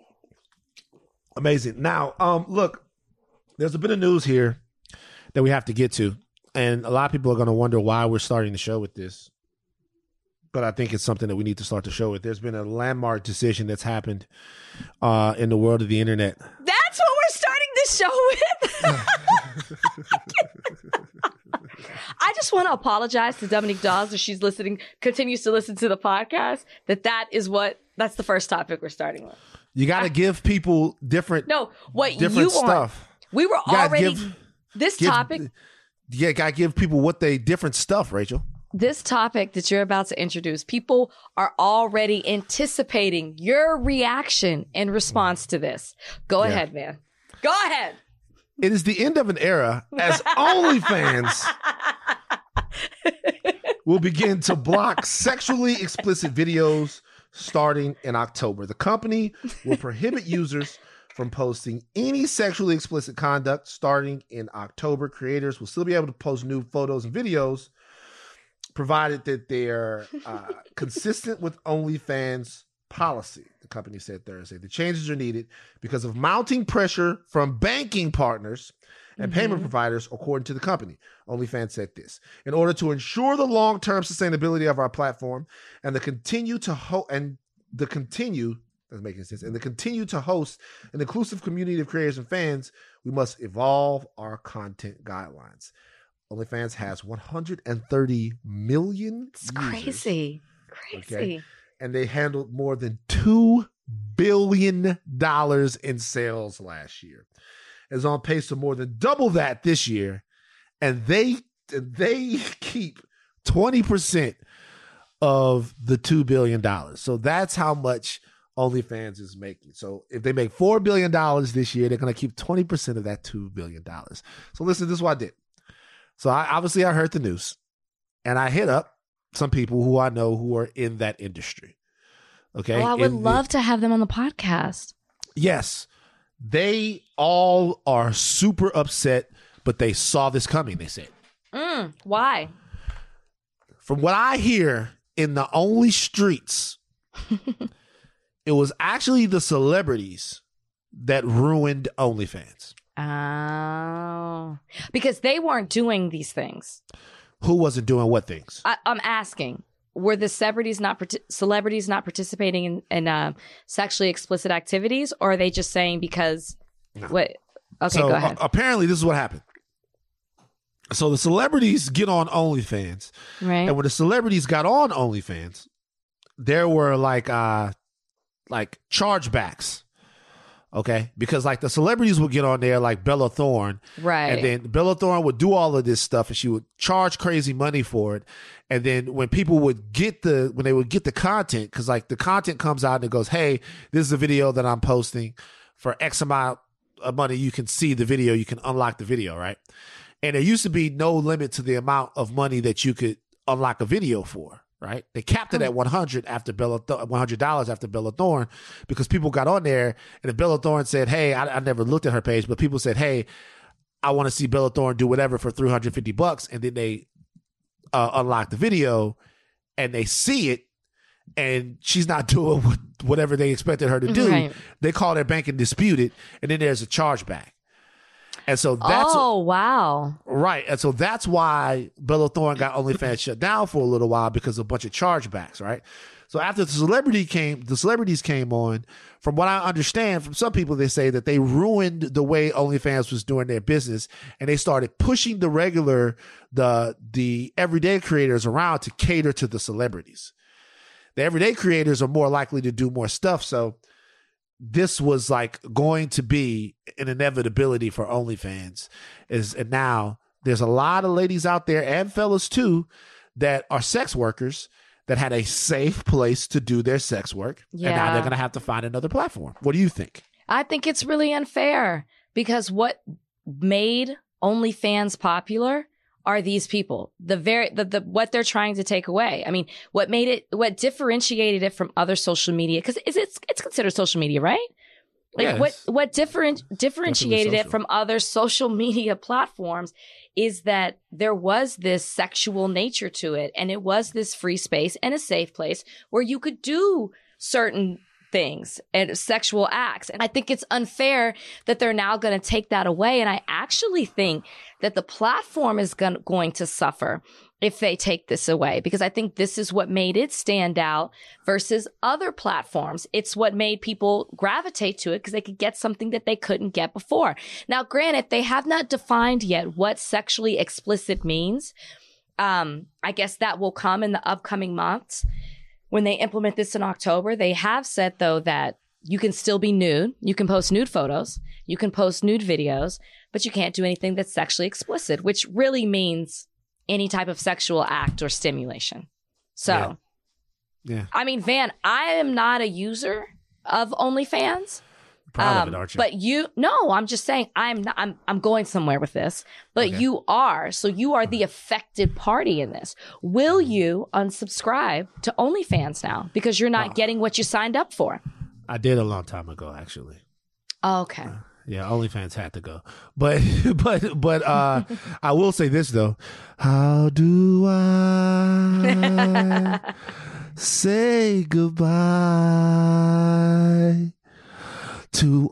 Amazing. Now, um, look, there's a bit of news here that we have to get to. And a lot of people are going to wonder why we're starting the show with this. But I think it's something that we need to start the show with. There's been a landmark decision that's happened uh, in the world of the internet. That's what we're starting this show with. I just want to apologize to Dominique Dawes if she's listening, continues to listen to the podcast, that that is what, that's the first topic we're starting with. You got to give people different, No, what different you want. stuff. We were You gotta already, give- this give- topic, Yeah, got to give people what they different stuff, Rachel. this topic that you're about to introduce, people are already anticipating your reaction in response to this. Go Yeah. ahead, man. Go ahead. It is the end of an era as OnlyFans will begin to block sexually explicit videos starting in October. The company will prohibit users from posting any sexually explicit conduct starting in October. Creators will still be able to post new photos and videos, provided that they're uh, consistent with OnlyFans policy, the company said Thursday. The changes are needed because of mounting pressure from banking partners and Mm-hmm. payment providers, according to the company. OnlyFans said this: in order to ensure the long-term sustainability of our platform and the continue to ho- and the continue that's making sense and the continue to host an inclusive community of creators and fans, we must evolve our content guidelines. OnlyFans has one hundred thirty million It's users, crazy. Crazy. Okay. and they handled more than two billion dollars in sales last year. It's on pace to more than double that this year, and they they keep twenty percent of the two billion dollars. So that's how much OnlyFans is making. So if they make four billion dollars this year, they're going to keep twenty percent of that two billion dollars. So listen, this is what I did. So I obviously I heard the news, and I hit up some people who I know who are in that industry. Okay. Oh, I would In the- love to have them on the podcast. Yes. They all are super upset, but they saw this coming, they said. Mm, why? From what I hear in the only streets, it was actually the celebrities that ruined OnlyFans. Oh, because they weren't doing these things. Who wasn't doing what things? I, I'm asking. Were the celebrities not celebrities not participating in, in uh, sexually explicit activities, or are they just saying because No. what? Okay, so, go ahead. Uh, apparently, this is what happened. So the celebrities get on OnlyFans, Right. and when the celebrities got on OnlyFans, there were like uh like chargebacks. Okay, because like the celebrities would get on there, like Bella Thorne, Right. and then Bella Thorne would do all of this stuff, and she would charge crazy money for it. And then when people would get the when they would get the content, because like the content comes out and it goes, "Hey, this is a video that I'm posting for X amount of money. You can see the video, you can unlock the video, right?" And there used to be no limit to the amount of money that you could unlock a video for. Right, they capped it at one hundred after Bella Th- one hundred dollars after Bella Thorne, because people got on there and if Bella Thorne said, "Hey, I, I never looked at her page," but people said, "Hey, I want to see Bella Thorne do whatever for three hundred fifty bucks," and then they uh, unlock the video and they see it, and she's not doing what, whatever they expected her to do. Right. They call their bank and dispute it, and then there's a chargeback. And so that's oh wow. right. And so that's why Bella Thorne got OnlyFans shut down for a little while, because of a bunch of chargebacks, right? So after the celebrity came, the celebrities came on, from what I understand from some people, they say that they ruined the way OnlyFans was doing their business, and they started pushing the regular, the the everyday creators around to cater to the celebrities. The everyday creators are more likely to do more stuff, so this was like going to be an inevitability for OnlyFans. Is and now there's a lot of ladies out there and fellas too that are sex workers that had a safe place to do their sex work. And now Yeah. they're going to have to find another platform. What do you think? I think it's really unfair because what made OnlyFans popular are these people. The very the, the what they're trying to take away. I mean, what made it what differentiated it from other social media, because it's it's considered social media, right? Like Yes. what what different differentiated it social. from other social media platforms is that there was this sexual nature to it, and it was this free space and a safe place where you could do certain things and sexual acts. And I think it's unfair that they're now going to take that away. And I actually think that the platform is going going to suffer if they take this away, because I think this is what made it stand out versus other platforms. It's what made people gravitate to it because they could get something that they couldn't get before. Now, granted, they have not defined yet what sexually explicit means. Um, I guess that will come in the upcoming months. When they implement this in October, they have said, though, that you can still be nude. You can post nude photos. You can post nude videos, but you can't do anything that's sexually explicit, which really means any type of sexual act or stimulation. So, Yeah. Yeah. I mean, Van, I am not a user of OnlyFans. Proud Um, of it, aren't you? But you, no, I'm just saying I'm not, I'm, I'm going somewhere with this, but Okay. you are. So you are the affected party in this. Will you unsubscribe to OnlyFans now because you're not Oh. getting what you signed up for? I did a long time ago, actually. Okay. Yeah, OnlyFans had to go. But but but uh I will say this though. How do I say goodbye to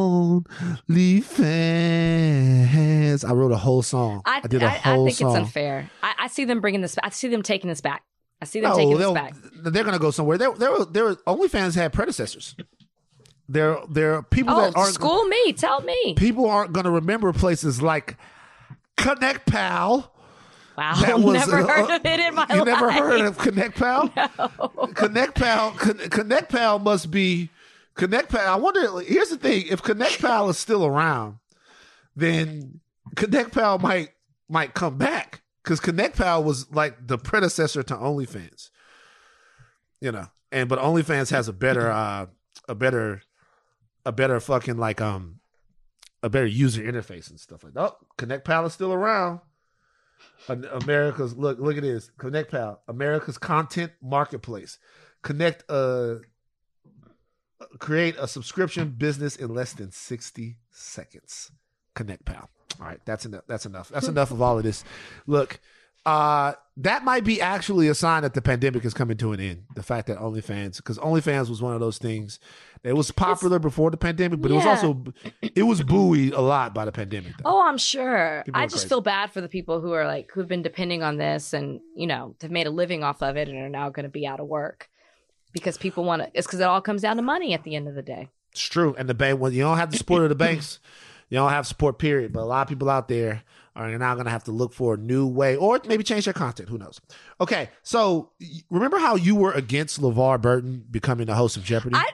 OnlyFans? I wrote a whole song. I, I, did a I, whole I think song. it's unfair. I, I see them bringing this. I see them taking this back. I see them No, taking this they'll- back. they're gonna go somewhere. There, there, there. OnlyFans had predecessors. There, there are people Oh, that aren't. school me. Tell me. People aren't gonna remember places like Connect Pal. Wow. That was, Never uh, heard of it in my You life. never heard of Connect Pal? Connect Pal. Con- Connect Pal must be Connect Pal. I wonder. Here's the thing: if Connect Pal is still around, then Connect Pal might might come back, because Connect Pal was like the predecessor to OnlyFans. You know, and but OnlyFans has a better, uh, a better, a better fucking like um, a better user interface and stuff like that. Oh, Connect Pal is still around. America's look look at this. Connect Pal, America's content marketplace. Connect uh create a subscription business in less than sixty seconds. Connect Pal. All right, that's enough. That's enough. That's enough of all of this. Look, Uh, that might be actually a sign that the pandemic is coming to an end. The fact that OnlyFans, because OnlyFans was one of those things. It was popular it's, before the pandemic, but yeah. it was also it was buoyed a lot by the pandemic. Though. Oh, I'm sure. People I just crazy. feel bad for the people who are like who've been depending on this and you know have made a living off of it and are now going to be out of work because people want to. It's because it all comes down to money at the end of the day. It's true, and the bank when you don't have the support of the banks, you don't have support. Period. But a lot of people out there are now going to have to look for a new way, or maybe change their content. Who knows? Okay, so remember how you were against LeVar Burton becoming the host of Jeopardy? I-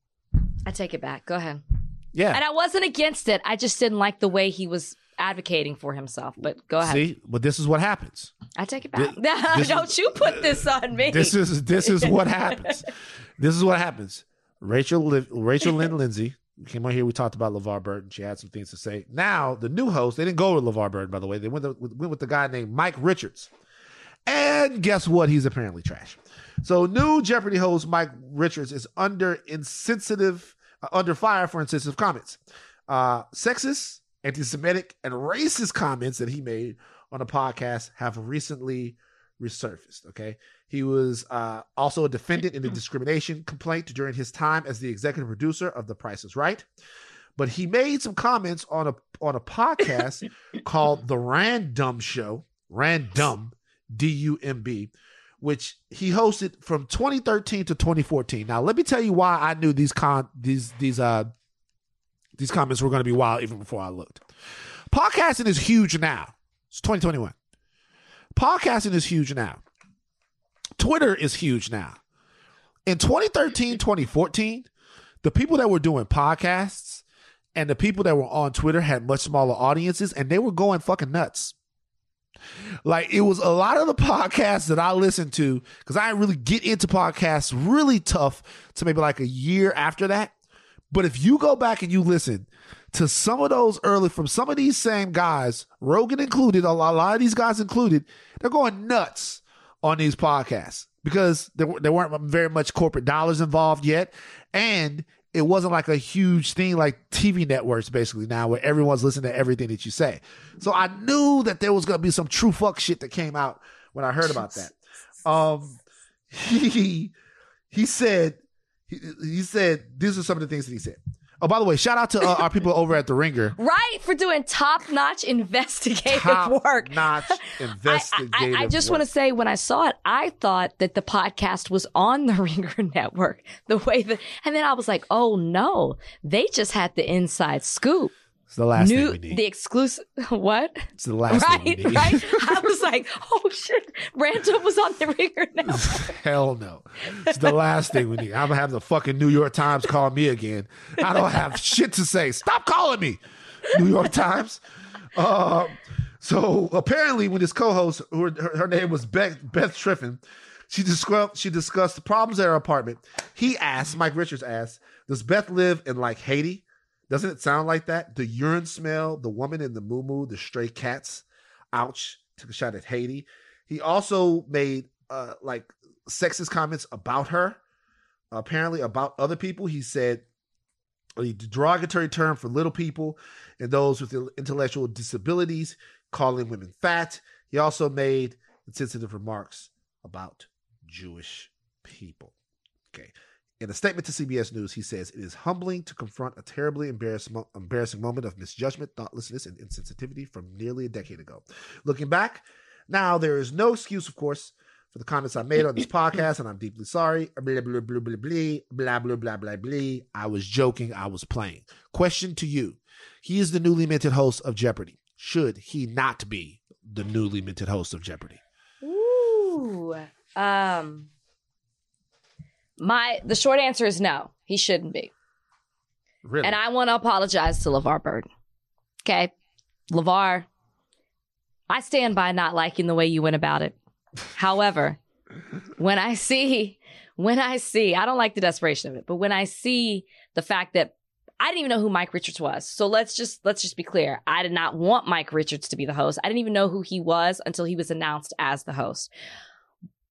I take it back. Go ahead. Yeah. And I wasn't against it. I just didn't like the way he was advocating for himself. But go ahead. See, but this is what happens. I take it back. This, Don't you put this on me. This is this is what happens. This is what happens. Rachel Rachel Lynn Lindsay came on here. We talked about LeVar Burton. She had some things to say. Now the new host. They didn't go with LeVar Burton, by the way. They went to, went with the guy named Mike Richards. And guess what? He's apparently trash. So new Jeopardy host Mike Richards is under insensitive. Uh, under fire for insensitive comments. Uh, sexist, anti-Semitic, and racist comments that he made on a podcast have recently resurfaced, okay? He was uh, also a defendant in a discrimination complaint during his time as the executive producer of The Price is Right. But he made some comments on a on a podcast called The Random Show, Random, D U M B, which he hosted from twenty thirteen to twenty fourteen. Now, let me tell you why I knew these con these these uh these comments were going to be wild even before I looked. Podcasting is huge now. It's twenty twenty-one. Podcasting is huge now. Twitter is huge now. In twenty thirteen, twenty fourteen, the people that were doing podcasts and the people that were on Twitter had much smaller audiences, and they were going fucking nuts. Like, it was a lot of the podcasts that I listened to, because I didn't really get into podcasts really tough to maybe like a year after that. But if you go back and you listen to some of those early, from some of these same guys, Rogan included, a lot, a lot of these guys included, they're going nuts on these podcasts because there, there weren't very much corporate dollars involved yet. And it wasn't like a huge thing like T V networks basically now where everyone's listening to everything that you say. So I knew that there was going to be some true fuck shit that came out when I heard about that. Um, he, he said, he, he said, these are some of the things that he said. Oh, by the way, shout out to uh, our people over at The Ringer. Right, for doing top-notch investigative Top work. Top-notch investigative I, I, I just work. want to say, when I saw it, I thought that the podcast was on The Ringer Network. The way that, and then I was like, oh no, they just had the inside scoop. It's the last New, thing we need. The exclusive, what? It's the last right, thing we need. Right? I was like, oh shit, Random was on The Ringer Network. Hell no. It's the last thing we need. I'm going to have the fucking New York Times call me again. I don't have shit to say. Stop calling me, New York Times. Uh, so apparently when this co-host, her, her name was Beth, Beth Triffin, she discussed, she discussed the problems at her apartment. He asked, Mike Richards asked, does Beth live in like Haiti? Doesn't it sound like that? The urine smell, the woman in the moo-moo, the stray cats. Ouch. Took a shot at Haiti. He also made uh, like sexist comments about her. Apparently about other people. He said a derogatory term for little people and those with intellectual disabilities, calling women fat. He also made insensitive remarks about Jewish people. Okay. In a statement to C B S News, he says, it is humbling to confront a terribly embarrassing, embarrassing moment of misjudgment, thoughtlessness, and insensitivity from nearly a decade ago. Looking back, now there is no excuse, of course, for the comments I made on this podcast, and I'm deeply sorry. Blah, blah, blah, blah, blah, blah, blah, blah, blah, blah. I was joking. I was playing. Question to you. He is the newly minted host of Jeopardy. Should he not be the newly minted host of Jeopardy? Ooh. Um... My the short answer is no, he shouldn't be. Really? And I want to apologize to LeVar Burton. Okay, LeVar, I stand by not liking the way you went about it. However, when I see, when I see, I don't like the desperation of it, but when I see the fact that I didn't even know who Mike Richards was. So let's just let's just be clear. I did not want Mike Richards to be the host. I didn't even know who he was until he was announced as the host.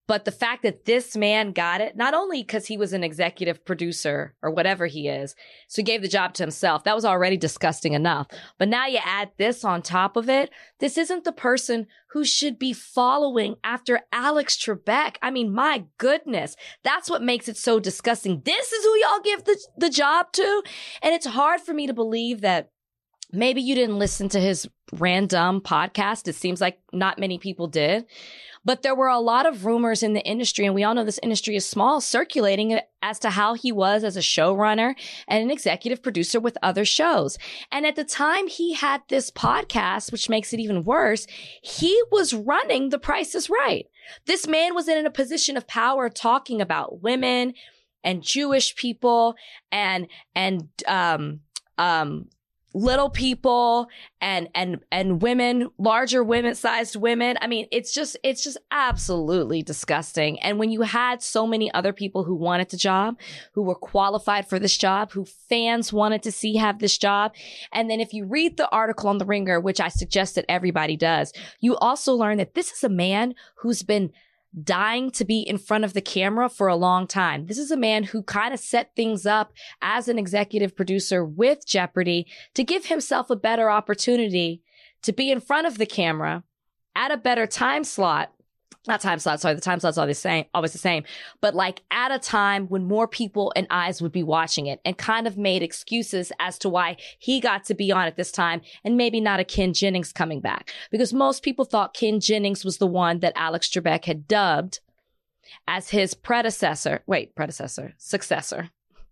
But the fact that this man got it, not only because he was an executive producer or whatever he is, so he gave the job to himself, that was already disgusting enough. But now you add this on top of it. This isn't the person who should be following after Alex Trebek. I mean, my goodness, that's what makes it so disgusting. This is who y'all give the, the job to? And it's hard for me to believe that maybe you didn't listen to his random podcast. It seems like not many people did. But there were a lot of rumors in the industry, and we all know this industry is small, circulating as to how he was as a showrunner and an executive producer with other shows. And at the time he had this podcast, which makes it even worse, he was running The Price is Right. This man was in a position of power talking about women and Jewish people and, and, um, um, little people and, and, and women, larger women sized women. I mean, it's just, it's just absolutely disgusting. And when you had so many other people who wanted the job, who were qualified for this job, who fans wanted to see have this job. And then if you read the article on The Ringer, which I suggest that everybody does, you also learn that this is a man who's been dying to be in front of the camera for a long time. This is a man who kind of set things up as an executive producer with Jeopardy to give himself a better opportunity to be in front of the camera at a better time slot. Not time slot, sorry, the time slot's always the same, always the same, but like at a time when more people and eyes would be watching it, and kind of made excuses as to why he got to be on at this time and maybe not a Ken Jennings coming back. Because most people thought Ken Jennings was the one that Alex Trebek had dubbed as his predecessor, wait, predecessor, successor,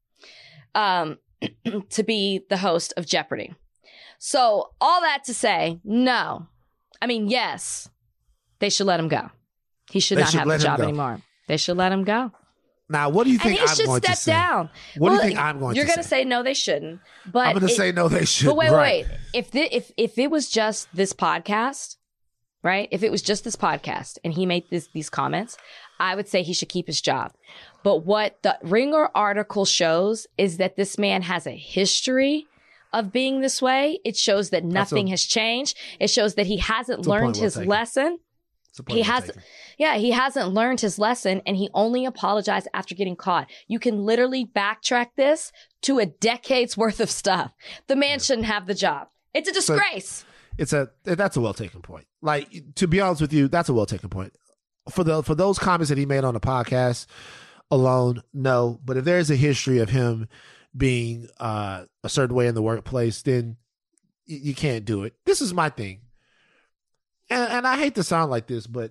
um, to be the host of Jeopardy. So all that to say, no. I mean, yes, they should let him go. He should They not should have let the him job go. anymore. They should let him go. Now, what do you And think he I'm should going step to say? down. What Well, do you think I'm going You're to going to say? say no, they shouldn't. But I'm going to it- say no, they should. But wait, right. wait. If the, if if it was just this podcast, right? If it was just this podcast and he made this these comments, I would say he should keep his job. But what the Ringer article shows is that this man has a history of being this way. It shows that nothing a- has changed. It shows that he hasn't That's a point learned well his taken. lesson. It's a point He well has, taken. yeah, he hasn't learned his lesson, and he only apologized after getting caught. You can literally backtrack this to a decade's worth of stuff. The man shouldn't have the job. It's a disgrace. It's a that's a well taken point. Like, to be honest with you, that's a well taken point. For the for those comments that he made on the podcast alone, no. But if there's a history of him being uh, a certain way in the workplace, then y- you can't do it. This is my thing, and, and I hate to sound like this, but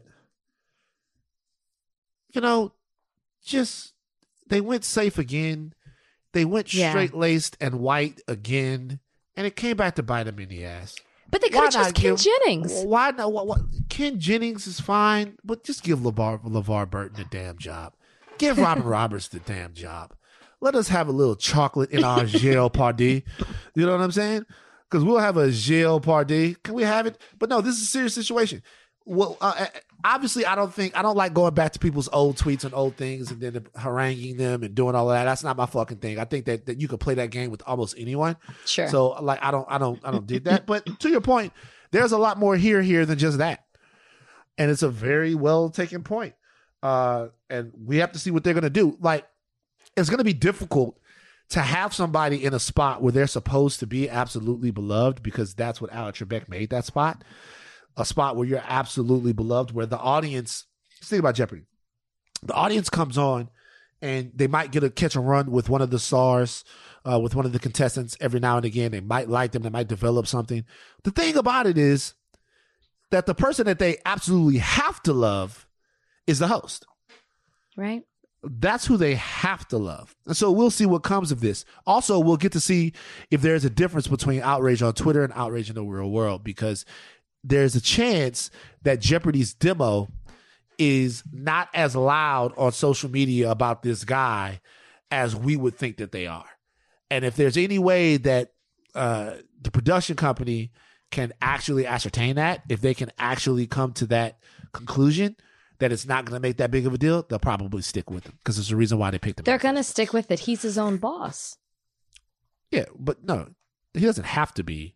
you know, just they went safe again. They went Yeah. straight laced and white again, and it came back to bite them in the ass. But they could Why have chose not Ken give- Jennings. Why not? What, what, Ken Jennings is fine, but just give LeVar, LeVar Burton the damn job. Give Robin Roberts the damn job. Let us have a little chocolate in our Jeopardy. You know what I'm saying? Because we'll have a Jeopardy. Can we have it? But no, this is a serious situation. Well, uh, obviously, I don't think I don't like going back to people's old tweets and old things and then haranguing them and doing all of that. That's not my fucking thing. I think that, that you can play that game with almost anyone. Sure. So like I don't I don't I don't did that. But to your point, there's a lot more here here than just that. And it's a very well taken point. Uh and we have to see what they're gonna do. Like, it's gonna be difficult to have somebody in a spot where they're supposed to be absolutely beloved, because that's what Alex Trebek made that spot. A spot where you're absolutely beloved, where the audience, just think about Jeopardy. The audience comes on and they might get a catch a run with one of the stars, uh, with one of the contestants every now and again. They might like them. They might develop something. The thing about it is that the person that they absolutely have to love is the host. Right? That's who they have to love. And so we'll see what comes of this. Also, we'll get to see if there's a difference between outrage on Twitter and outrage in the real world, because there's a chance that Jeopardy's demo is not as loud on social media about this guy as we would think that they are. And if there's any way that uh, the production company can actually ascertain that, if they can actually come to that conclusion that it's not going to make that big of a deal, they'll probably stick with him, because there's a reason why they picked him. They're up. going to stick with it. He's his own boss. Yeah, but no, he doesn't have to be.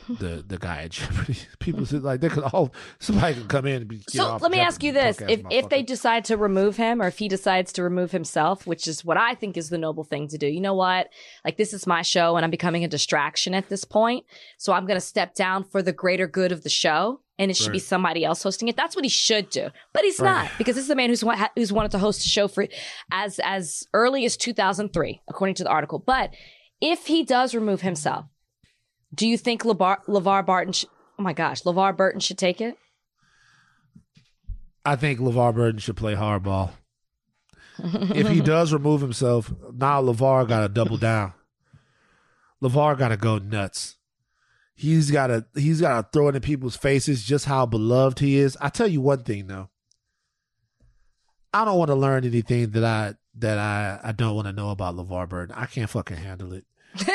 the the guy at Jeopardy. People said like they could all somebody can come in and be. Get So off let me Jeopardy, ask you this: if if they motherfucker. decide to remove him, or if he decides to remove himself, which is what I think is the noble thing to do. You know what? Like, this is my show, and I'm becoming a distraction at this point. So I'm going to step down for the greater good of the show, and it should be Right. somebody else hosting it. That's what he should do, but he's Right. not, because this is a man who's wa- who's wanted to host a show for as as early as two thousand three, according to the article. But if he does remove himself, do you think LeVar, LeVar Barton? Sh- oh my gosh, LeVar Burton should take it? I think LeVar Burton should play hardball. If he does remove himself, now LeVar got to double down. LeVar got to go nuts. He's got to he's got to throw it in people's faces just how beloved he is. I tell you one thing though. I don't want to learn anything that I that I, I don't want to know about LeVar Burton. I can't fucking handle it.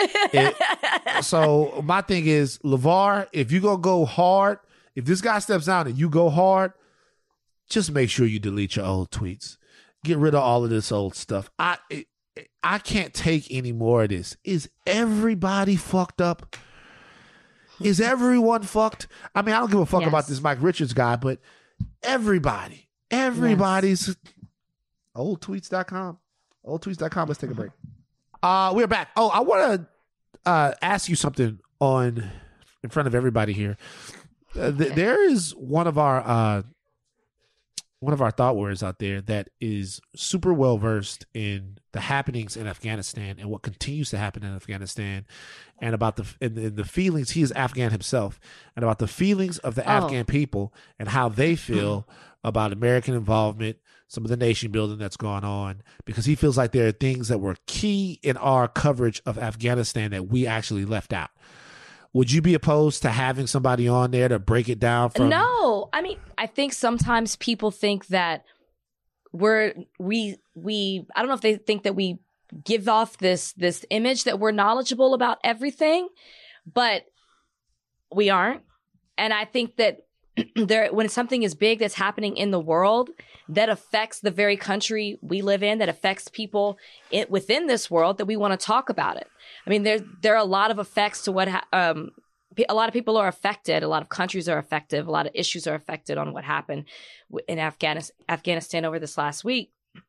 It- so my thing is, LeVar, if you gonna go hard, if this guy steps down and you go hard, just make sure you delete your old tweets. Get rid of all of this old stuff. I it, I can't take any more of this. Is everybody fucked up? Is everyone fucked? I mean, I don't give a fuck Yes. about this Mike Richards guy, but everybody, everybody's old tweets dot com. old tweets dot com. Let's take a break. Uh, we're back. Oh, I want to uh, ask you something on in front of everybody here. Uh, th- there is one of our uh, one of our thought warriors out there that is super well versed in the happenings in Afghanistan and what continues to happen in Afghanistan, and about the and, and the feelings. He is Afghan himself, and about the feelings of the Oh. Afghan people and how they feel about American involvement, some of the nation building that's gone on, because he feels like there are things that were key in our coverage of Afghanistan that we actually left out. Would you be opposed to having somebody on there to break it down from? No, I mean, I think sometimes people think that we're we we I don't know if they think that we give off this this image that we're knowledgeable about everything, but we aren't. And I think that there when something is big that's happening in the world that affects the very country we live in, that affects people it, within this world, that we want to talk about it. I mean, there there are a lot of effects to what ha- um, pe- a lot of people are affected. A lot of countries are affected. A lot of issues are affected on what happened w- in Afghanis- Afghanistan over this last week.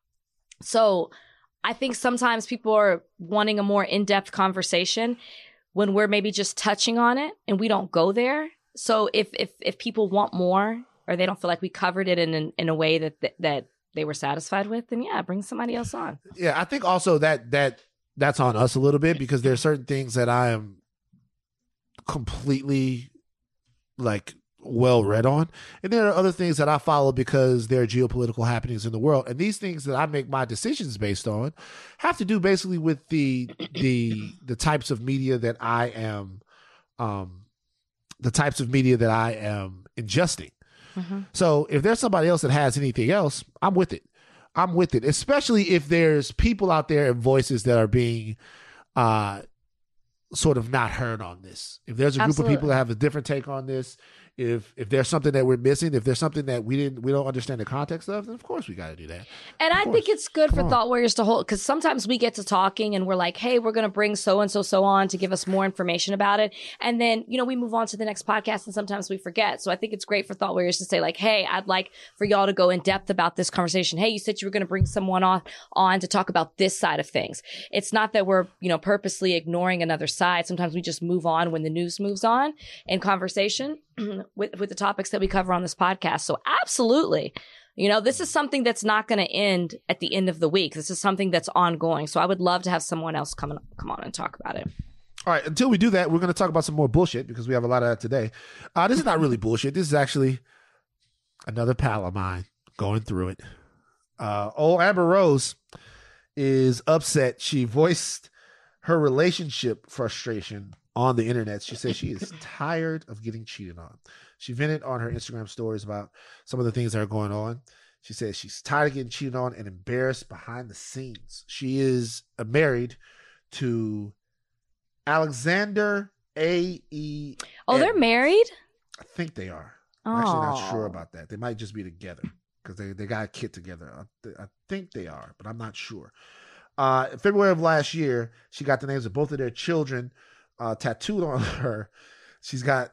So I think sometimes people are wanting a more in-depth conversation when we're maybe just touching on it and we don't go there. So if if if people want more, or they don't feel like we covered it in in, in a way that, that that they were satisfied with, then yeah, bring somebody else on. Yeah, I think also that that that's on us a little bit, because there are certain things that I am completely like well read on, and there are other things that I follow because there are geopolitical happenings in the world, and these things that I make my decisions based on have to do basically with the the the types of media that I am um the types of media that I am ingesting. Mm-hmm. So if there's somebody else that has anything else, I'm with it. I'm with it, especially if there's people out there and voices that are being uh, sort of not heard on this. If there's a group Absolutely. of people that have a different take on this, if if there's something that we're missing, if there's something that we didn't we don't understand the context of, then of course we got to do that. And Of I course. think it's good Come for on. thought warriors to hold, because sometimes we get to talking and we're like, hey, we're going to bring so and so so on to give us more information about it. And then, you know, we move on to the next podcast and sometimes we forget. So I think it's great for thought warriors to say like, hey, I'd like for y'all to go in depth about this conversation. Hey, you said you were going to bring someone on, on to talk about this side of things. It's not that we're, you know, purposely ignoring another side. Sometimes we just move on when the news moves on in conversation with, with the topics that we cover on this podcast. So absolutely. You know, this is something that's not going to end at the end of the week. This is something that's ongoing. So I would love to have someone else come on, come on and talk about it. All right, until we do that, we're going to talk about some more bullshit because we have a lot of that today. Uh, this is not really bullshit. This is actually another pal of mine going through it. Uh, old Amber Rose is upset. She voiced her relationship frustration on the internet. She says she is tired of getting cheated on. She vented on her Instagram stories about some of the things that are going on. She says she's tired of getting cheated on and embarrassed behind the scenes. She is uh, married to Alexander A E. Oh, they're married? I think they are. I'm actually not sure Oh. about that. They might just be together because they, they got a kid together. I, th- I think they are, but I'm not sure. Uh, in February of last year, she got the names of both of their children uh, tattooed on her. She's got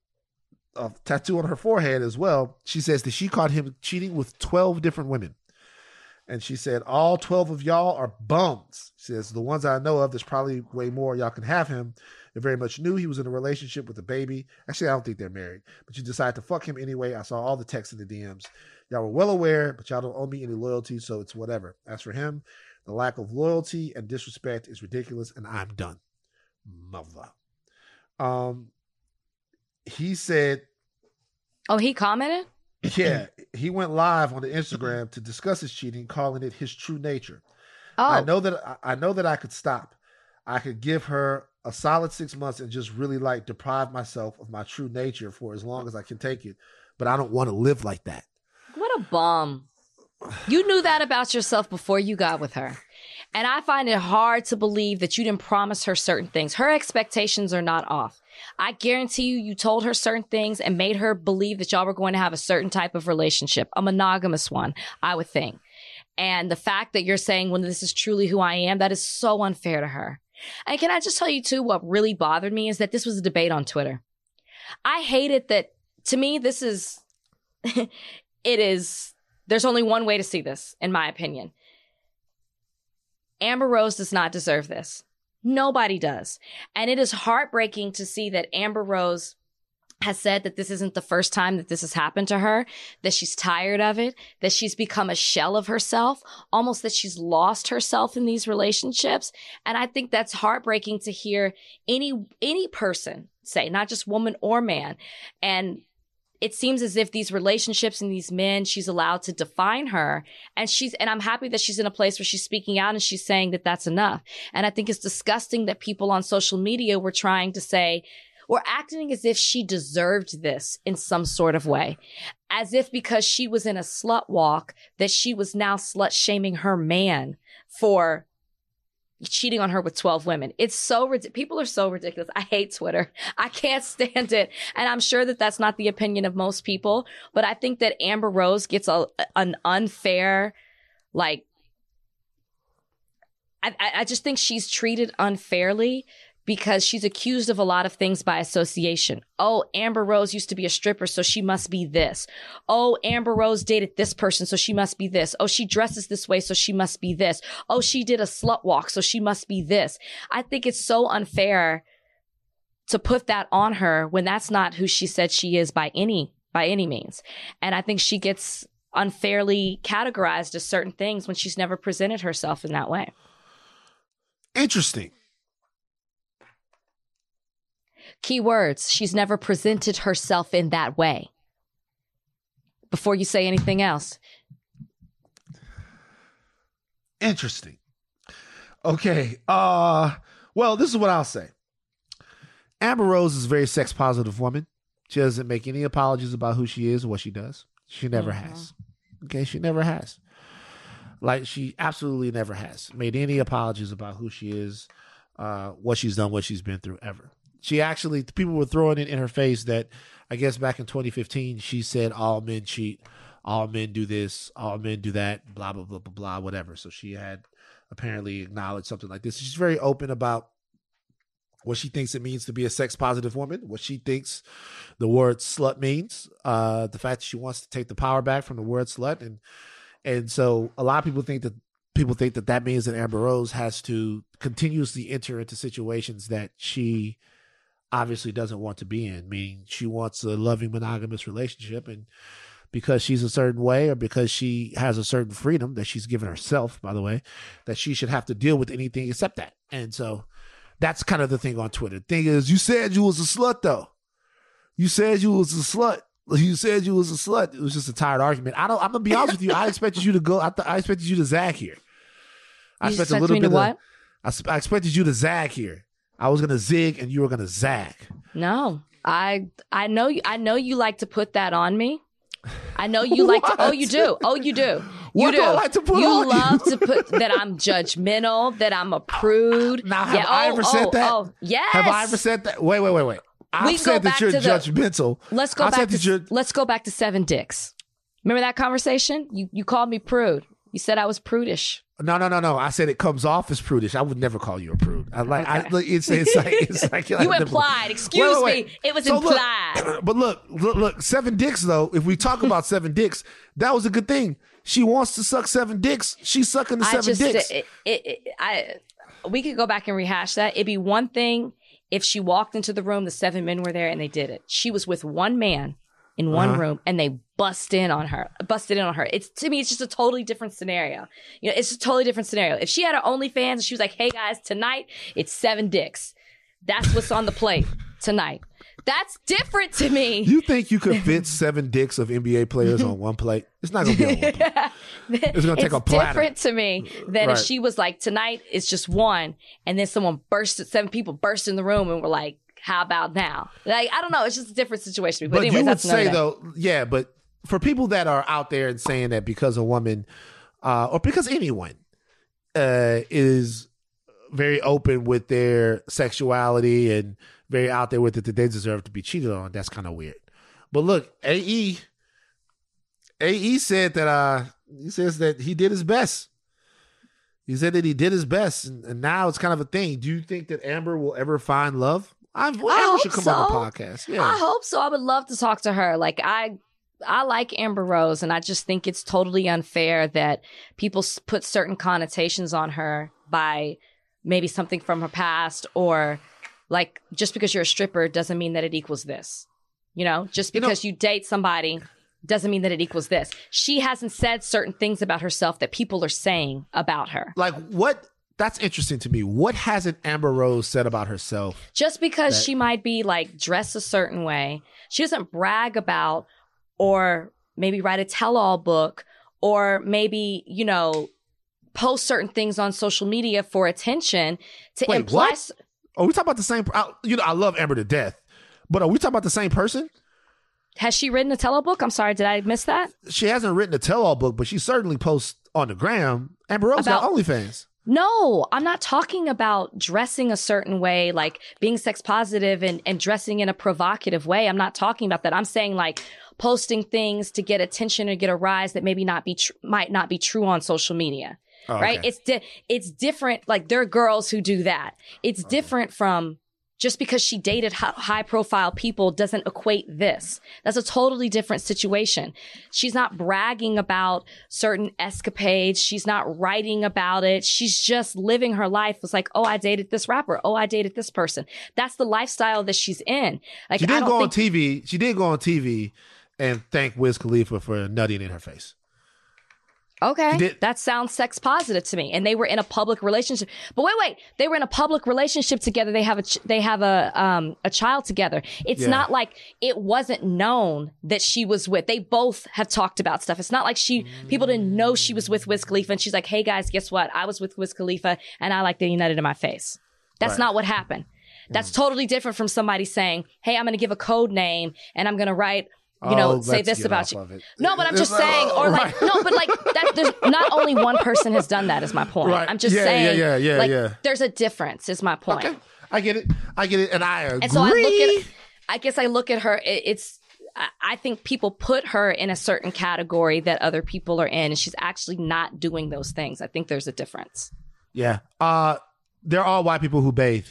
a tattoo on her forehead as well. She says that she caught him cheating with twelve different women. And she said, all twelve of y'all are bums. She says, the ones I know of, there's probably way more. Y'all can have him. They very much knew he was in a relationship with a baby. Actually, I don't think they're married. But you decided to fuck him anyway. I saw all the texts in the D Ms. Y'all were well aware, but y'all don't owe me any loyalty, so it's whatever. As for him, the lack of loyalty and disrespect is ridiculous, and I'm done. Mother. Um, he said... Oh, he commented? Yeah, he went live on the Instagram to discuss his cheating, calling it his true nature. Oh. I know that I know that I could stop. I could give her a solid six months and just really like deprive myself of my true nature for as long as I can take it. But I don't want to live like that. What a bum. You knew that about yourself before you got with her. And I find it hard to believe that you didn't promise her certain things. Her expectations are not off. I guarantee you, you told her certain things and made her believe that y'all were going to have a certain type of relationship, a monogamous one, I would think. And the fact that you're saying, when this is truly who I am, that is so unfair to her. And can I just tell you, too, what really bothered me is that this was a debate on Twitter. I hated that. To me, this is, it is, there's only one way to see this, in my opinion. Amber Rose does not deserve this. Nobody does. And it is heartbreaking to see that Amber Rose has said that this isn't the first time that this has happened to her, that she's tired of it, that she's become a shell of herself, almost that she's lost herself in these relationships. And I think that's heartbreaking to hear any any person say, not just woman or man. And it seems as if these relationships and these men, she's allowed to define her. And she's, and I'm happy that she's in a place where she's speaking out and she's saying that that's enough. And I think it's disgusting that people on social media were trying to say, or acting as if she deserved this in some sort of way. As if because she was in a slut walk, that she was now slut shaming her man for cheating on her with twelve women. It's so, people are so ridiculous. I hate Twitter. I can't stand it. And I'm sure that that's not the opinion of most people, but I think that Amber Rose gets a, an unfair, like, I, I just think she's treated unfairly because she's accused of a lot of things by association. Oh, Amber Rose used to be a stripper, so she must be this. Oh, Amber Rose dated this person, so she must be this. Oh, she dresses this way, so she must be this. Oh, she did a slut walk, so she must be this. I think it's so unfair to put that on her when that's not who she said she is by any, by any means. And I think she gets unfairly categorized as certain things when she's never presented herself in that way. Interesting. Key words, she's never presented herself in that way. Before you say anything else. Interesting. Okay. Uh, well, this is what I'll say. Amber Rose is a very sex positive woman. She doesn't make any apologies about who she is or what she does. She never mm-hmm. has. Okay. She never has. Like, she absolutely never has made any apologies about who she is, uh, what she's done, what she's been through ever. She actually, people were throwing it in her face that I guess back in twenty fifteen, she said all men cheat, all men do this, all men do that, blah, blah, blah, blah, blah, whatever. So she had apparently acknowledged something like this. She's very open about what she thinks it means to be a sex positive woman, what she thinks the word slut means, uh, the fact that she wants to take the power back from the word slut. And, and so a lot of people think that people think that that means that Amber Rose has to continuously enter into situations that she obviously doesn't want to be in, meaning she wants a loving monogamous relationship, and because she's a certain way or because she has a certain freedom that she's given herself, by the way, that she should have to deal with anything except that. And so that's kind of the thing on Twitter. Thing is, you said you was a slut though. You said you was a slut. You said you was a slut. It was just a tired argument. I don't, I'm gonna be honest with you. I expected you to go. I, th- I expected you to zag here. I you expected a little bit of what? I, I expected you to zag here. I was gonna zig and you were gonna zag. No, I I know you. I know you like to put that on me. I know you like to. Oh, you do. Oh, you do. You what do. do I like to put you on love you? to put that I'm judgmental, that I'm a prude. Now, have yeah, I oh, ever said oh, that? Oh, yes. Have I ever said that? Wait, wait, wait, wait. I've we said that you're the, judgmental. Let's go I back to you're, let's go back to Seven Dicks. Remember that conversation? You you called me prude. You said I was prudish. No, no, no, no. I said it comes off as prudish. I would never call you a prude. I like. Okay. I, look, it's it's like it's like you like implied. Never, Excuse wait, wait, wait. me. It was so implied. Look, but look, look, look. Seven dicks though. If we talk about seven dicks, that was a good thing. She wants to suck seven dicks. She's sucking the I seven just, dicks. It, it, it, I. We could go back and rehash that. It'd be one thing if she walked into the room, the seven men were there, and they did it. She was with one man in one uh-huh. room, and they bust in on her, busted in on her. It's to me, it's just a totally different scenario. You know, it's a totally different scenario. If she had her OnlyFans and she was like, "Hey guys, tonight it's seven dicks. That's what's on the plate tonight." That's different to me. You think you could fit seven dicks of N B A players on one plate? It's not going to be on one plate. It's going to take it's a platter. It's different to me than right. if she was like, tonight it's just one, and then someone burst, seven people burst in the room and were like, how about now? Like, I don't know. It's just a different situation. But, but anyways, you would that's say, though, yeah, but for people that are out there and saying that because a woman, uh, or because anyone uh, is very open with their sexuality and very out there with it that they deserve to be cheated on, that's kind of weird. But look, A E, A E said that uh, he says that he did his best. He said that he did his best, and, and now it's kind of a thing. Do you think that Amber will ever find love? I, well, I Amber hope should come so. on the podcast. Yeah. I hope so. I would love to talk to her. Like I, I like Amber Rose, and I just think it's totally unfair that people put certain connotations on her by maybe something from her past, or like just because you're a stripper doesn't mean that it equals this. You know, just because you, know, you date somebody doesn't mean that it equals this. She hasn't said certain things about herself that people are saying about her. Like what? That's interesting to me. What hasn't Amber Rose said about herself? Just because that- she might be like dressed a certain way, she doesn't brag about, or maybe write a tell-all book, or maybe, you know, post certain things on social media for attention to Wait, imply. What? Are we talking about the same? I, you know, I love Amber to death, but are we talking about the same person? Has she written a tell-all book? I'm sorry, did I miss that? She hasn't written a tell-all book, but she certainly posts on the gram. Amber Rose About- got OnlyFans. No, I'm not talking about dressing a certain way, like being sex positive and, and dressing in a provocative way. I'm not talking about that. I'm saying like posting things to get attention or get a rise that maybe not be tr- might not be true on social media. Oh, okay. Right? It's di- it's different. Like there are girls who do that. It's okay. different from just because she dated h- high profile people doesn't equate this. That's a totally different situation. She's not bragging about certain escapades. She's not writing about it. She's just living her life. It's like, oh, I dated this rapper. Oh, I dated this person. That's the lifestyle that she's in. Like she did I don't go think- on T V. She did go on T V and thank Wiz Khalifa for nutting in her face. Okay, that sounds sex positive to me. And they were in a public relationship. But wait, wait, they were in a public relationship together. They have a ch- they have a um a child together. It's yeah. not like it wasn't known that she was with. They both have talked about stuff. It's not like she people didn't know she was with Wiz Khalifa, and she's like, "Hey guys, guess what? I was with Wiz Khalifa, and I like that he nutted in my face." That's right. not what happened. That's mm. totally different from somebody saying, "Hey, I'm going to give a code name, and I'm going to write." You know, oh, say this about you. It. No, but I'm just saying, or like, no, but like that. There's not only one person has done that. Is my point. Right. I'm just yeah, saying, yeah, yeah, yeah, like, yeah. there's a difference. Is my point. Okay, I get it. I get it, and I agree. And so I look at. I guess I look at her. It, it's. I think people put her in a certain category that other people are in, and she's actually not doing those things. I think there's a difference. Yeah. Uh, there are white people who bathe.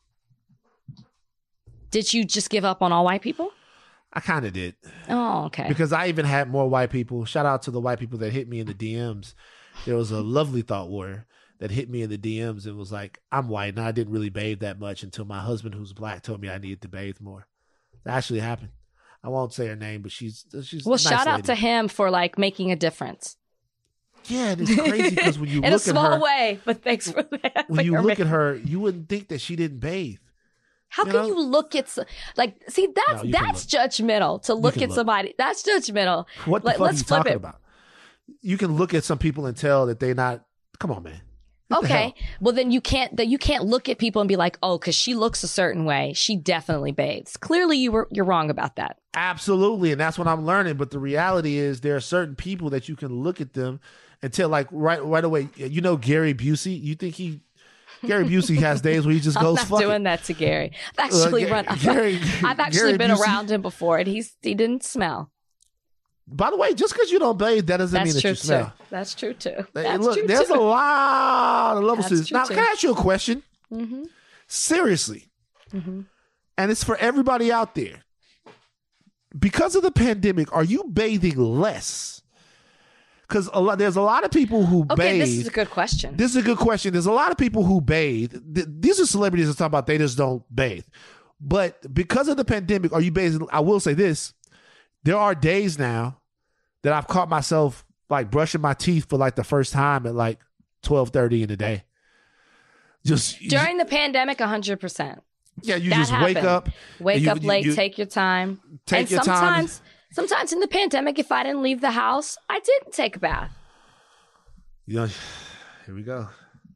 Did you just give up on all white people? I kind of did. Oh, okay. Because I even had more white people. Shout out to the white people that hit me in the D Ms. There was a lovely thought warrior that hit me in the D Ms and was like, I'm white and I didn't really bathe that much until my husband, who's black, told me I needed to bathe more. That actually happened. I won't say her name, but she's she's well. A nice shout out lady. to him for like making a difference. Yeah, and it's crazy because when you in look a small at her, way, but thanks for that. When you look at her, you wouldn't think that she didn't bathe. How you can know? you look at like see that's no, that's judgmental to look at look. somebody. That's judgmental. What the like, fuck let's are you flip talking it. about? You can look at some people and tell that they're not. Come on, man. What okay, well then you can't that you can't look at people and be like, oh, because she looks a certain way, she definitely bathes. Clearly, you were you're wrong about that. Absolutely, and that's what I'm learning. But the reality is, there are certain people that you can look at them and tell, like right right away. You know, Gary Busey. You think he? Gary Busey has days where he just goes. I'm not Fuck doing it. that to Gary. I've actually uh, run. Gary, I've actually Gary been Busey. around him before, and he's he didn't smell. By the way, just because you don't bathe, that doesn't That's mean that true you smell. too. That's true too. Hey, That's look, true there's too. a lot of levels to That's this. true Now, too. can I ask you a question? Mm-hmm. Seriously. Mm-hmm. And it's for everybody out there. Because of the pandemic, are you bathing less? Because a lot, there's a lot of people who Okay, bathe. this is a good question. This is a good question. There's a lot of people who bathe. Th- These are celebrities that talk about they just don't bathe. But because of the pandemic, are you bathing? I will say this. There are days now that I've caught myself like brushing my teeth for like the first time at like twelve thirty in the day. Just During the pandemic, one hundred percent. yeah, you that just wake happened. up. Wake and you- up you- late, you take your time. take and your time. sometimes, sometimes in the pandemic, if I didn't leave the house, I didn't take a bath. You know, here we go.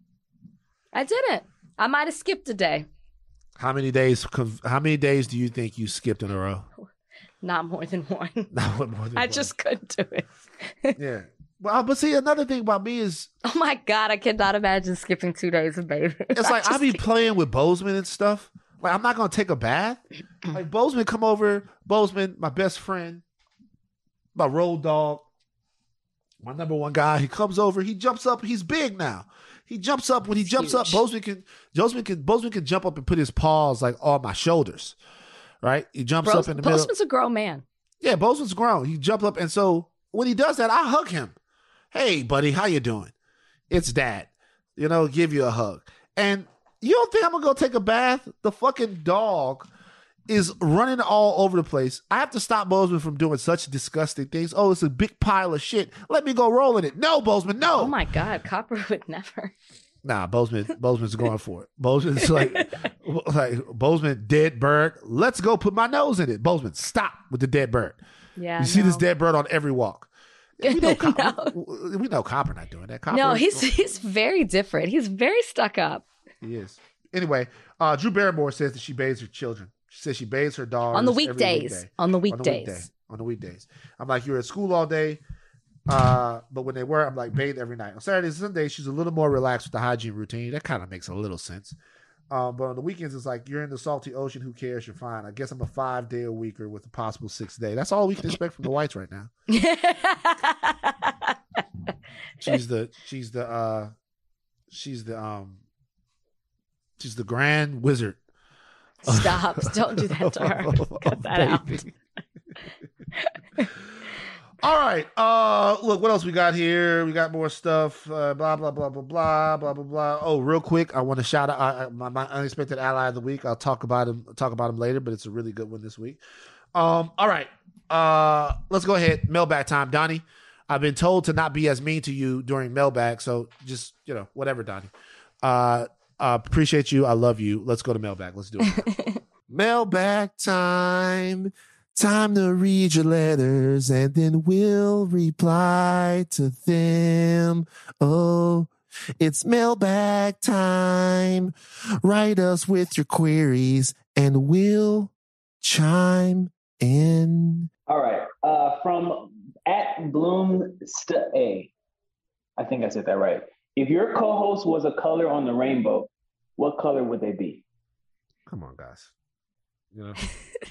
I didn't. I might have skipped a day. How many days? How many days do you think you skipped in a row? Not more than one. Not one more than I one. just couldn't do it. yeah. Well, but see, another thing about me is Oh my God, I cannot imagine skipping two days of bathing. it's like I just be can't. playing with Bozeman and stuff. Like I'm not gonna take a bath. Like Bozeman come over. Bozeman, my best friend, my road dog, my number one guy. He comes over. He jumps up. He's big now. He jumps up. When he jumps huge. up, Bozeman can Bozeman can Bozeman can jump up and put his paws like on my shoulders. Right? He jumps Bros- up in the middle. Postman's a grown man. Yeah, Bozeman's grown. He jumped up, and so when he does that, I hug him. Hey, buddy, how you doing? It's Dad. You know, give you a hug. And you don't think I'm gonna go take a bath? The fucking dog is running all over the place. I have to stop Bozeman from doing such disgusting things. Oh, it's a big pile of shit. Let me go roll in it. No, Bozeman, no. Oh my God, Copper would never. Nah, Bozeman, Bozeman's going for it. Bozeman's like, like Bozeman, dead bird. Let's go put my nose in it. Bozeman, stop with the dead bird. Yeah. You see this no. dead bird on every walk. We know Copper. No. We know Copper not doing that. Copper, No, he's he's very different. He's very stuck up. he is. Anyway, uh, Drew Barrymore says that she bathes her children. She says she bathes her dogs On the every weekdays. weekday. On the On the weekday. weekdays. On the weekdays. I'm like, you're at school all day. Uh, but when they were, I'm like, bathe every night. On Saturdays and Sundays, she's a little more relaxed with the hygiene routine. That kind of makes a little sense. Um, but on the weekends, it's like, you're in the salty ocean. Who cares? You're fine. I guess I'm a five day a weeker with a possible six day. That's all we can expect from the whites right now. She's the, she's the, uh, she's the, um, she's the grand wizard. Stop. Don't do that to her. Cut that out. All right. Uh, look, what else we got here? We got more stuff. Uh, blah blah blah blah blah blah blah blah. Oh, real quick, I want to shout out uh, my, my unexpected ally of the week. I'll talk about him. Talk about him later, but it's a really good one this week. Um. All right. Uh. Let's go ahead. Mailbag time, Donnie. I've been told to not be as mean to you during mailbag, so just you know whatever, Donnie. Uh. Uh, appreciate you. I love you. Let's go to mailbag. Let's do it. Mailbag time. Time to read your letters and then we'll reply to them. Oh, it's mailbag time. Write us with your queries and we'll chime in. All right. Uh, from at Bloom St- A. I think I said that right. If your co-host was a color on the rainbow, what color would they be? Come on, guys. You know.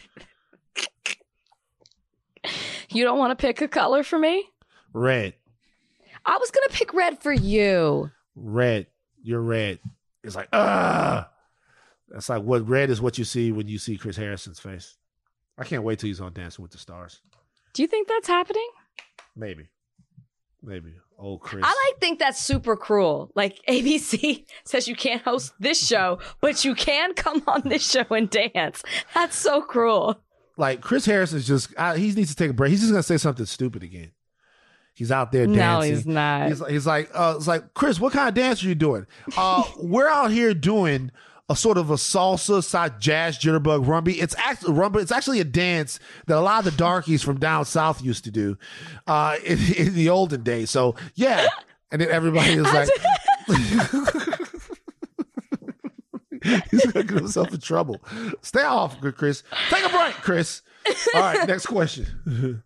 You don't want to pick a color for me? Red. I was going to pick red for you. Red. You're red. It's like, ah. That's like what red is what you see when you see Chris Harrison's face. I can't wait till he's on Dancing with the Stars. Do you think that's happening? Maybe. Maybe. Old Chris. I like think that's super cruel. Like A B C says you can't host this show, but you can come on this show and dance. That's so cruel. Like Chris Harrison's just, I, he needs to take a break. He's just going to say something stupid again. He's out there dancing. No, he's not. He's, he's like, uh, it's like, Chris, what kind of dance are you doing? Uh, we're out here doing a sort of a salsa side jazz jitterbug rumby. It's actually rumba. It's actually a dance that a lot of the darkies from down south used to do uh, in, in the olden days. So yeah, and then everybody is like, he's gonna get himself in trouble. Stay off, Chris. Take a break, Chris. All right, next question.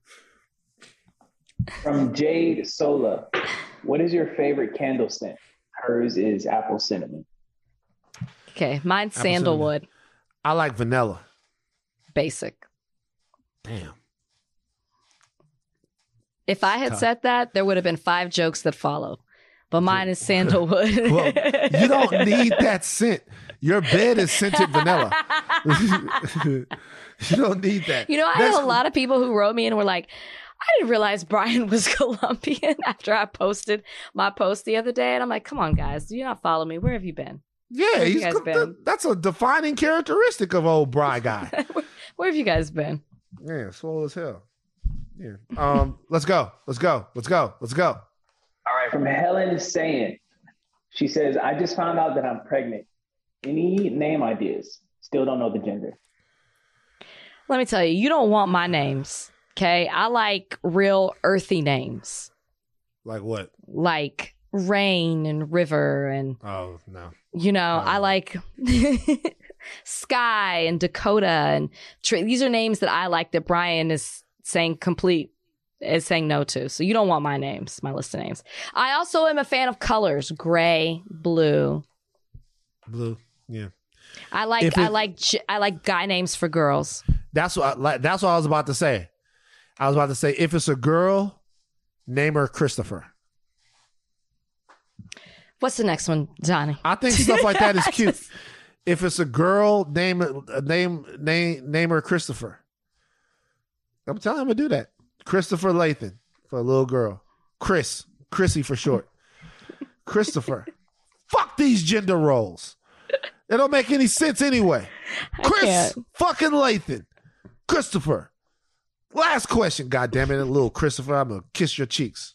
From Jade Sola, what is your favorite candle scent? Hers is apple cinnamon. Okay, mine's sandalwood. I like vanilla. Basic. Damn. If I had said that, there would have been five jokes that follow. But mine is sandalwood. Well, you don't need that scent. Your bed is scented vanilla. You don't need that. You know, I That's, had a lot of people who wrote me and were like, I didn't realize Brian was Colombian after I posted my post the other day. And I'm like, come on, guys. Do you not follow me? Where have you been? Yeah, Where have he's you guys co- been? that's a defining characteristic of old Bry guy. where, where have you guys been? Yeah, swole as hell. Yeah. Um, let's go. Let's go. Let's go. Let's go. All right, from Helen saying, she says, I just found out that I'm pregnant. Any name ideas? Still don't know the gender. Let me tell you, you don't want my names. Okay, I like real earthy names, Like what? like rain and river, and Oh, no. you know, Oh. I like sky and Dakota, and tr- these are names that I like that Brian is saying complete is saying no to. So you don't want my names, my list of names. I also am a fan of colors: gray, blue. Blue. Yeah. I like If I it- like j- I like guy names for girls. That's what I, like. That's what I was about to say. I was about to say, if it's a girl, name her Christopher. What's the next one, Johnny? I think stuff like that is cute. If it's a girl, name uh, name name name her Christopher. I'm telling him to do that. Christopher Lathan for a little girl. Chris, Chrissy for short. Christopher. Fuck these gender roles. They don't make any sense anyway. Chris can't. fucking Lathan. Christopher. Last question, goddammit, little Christopher. I'm gonna kiss your cheeks.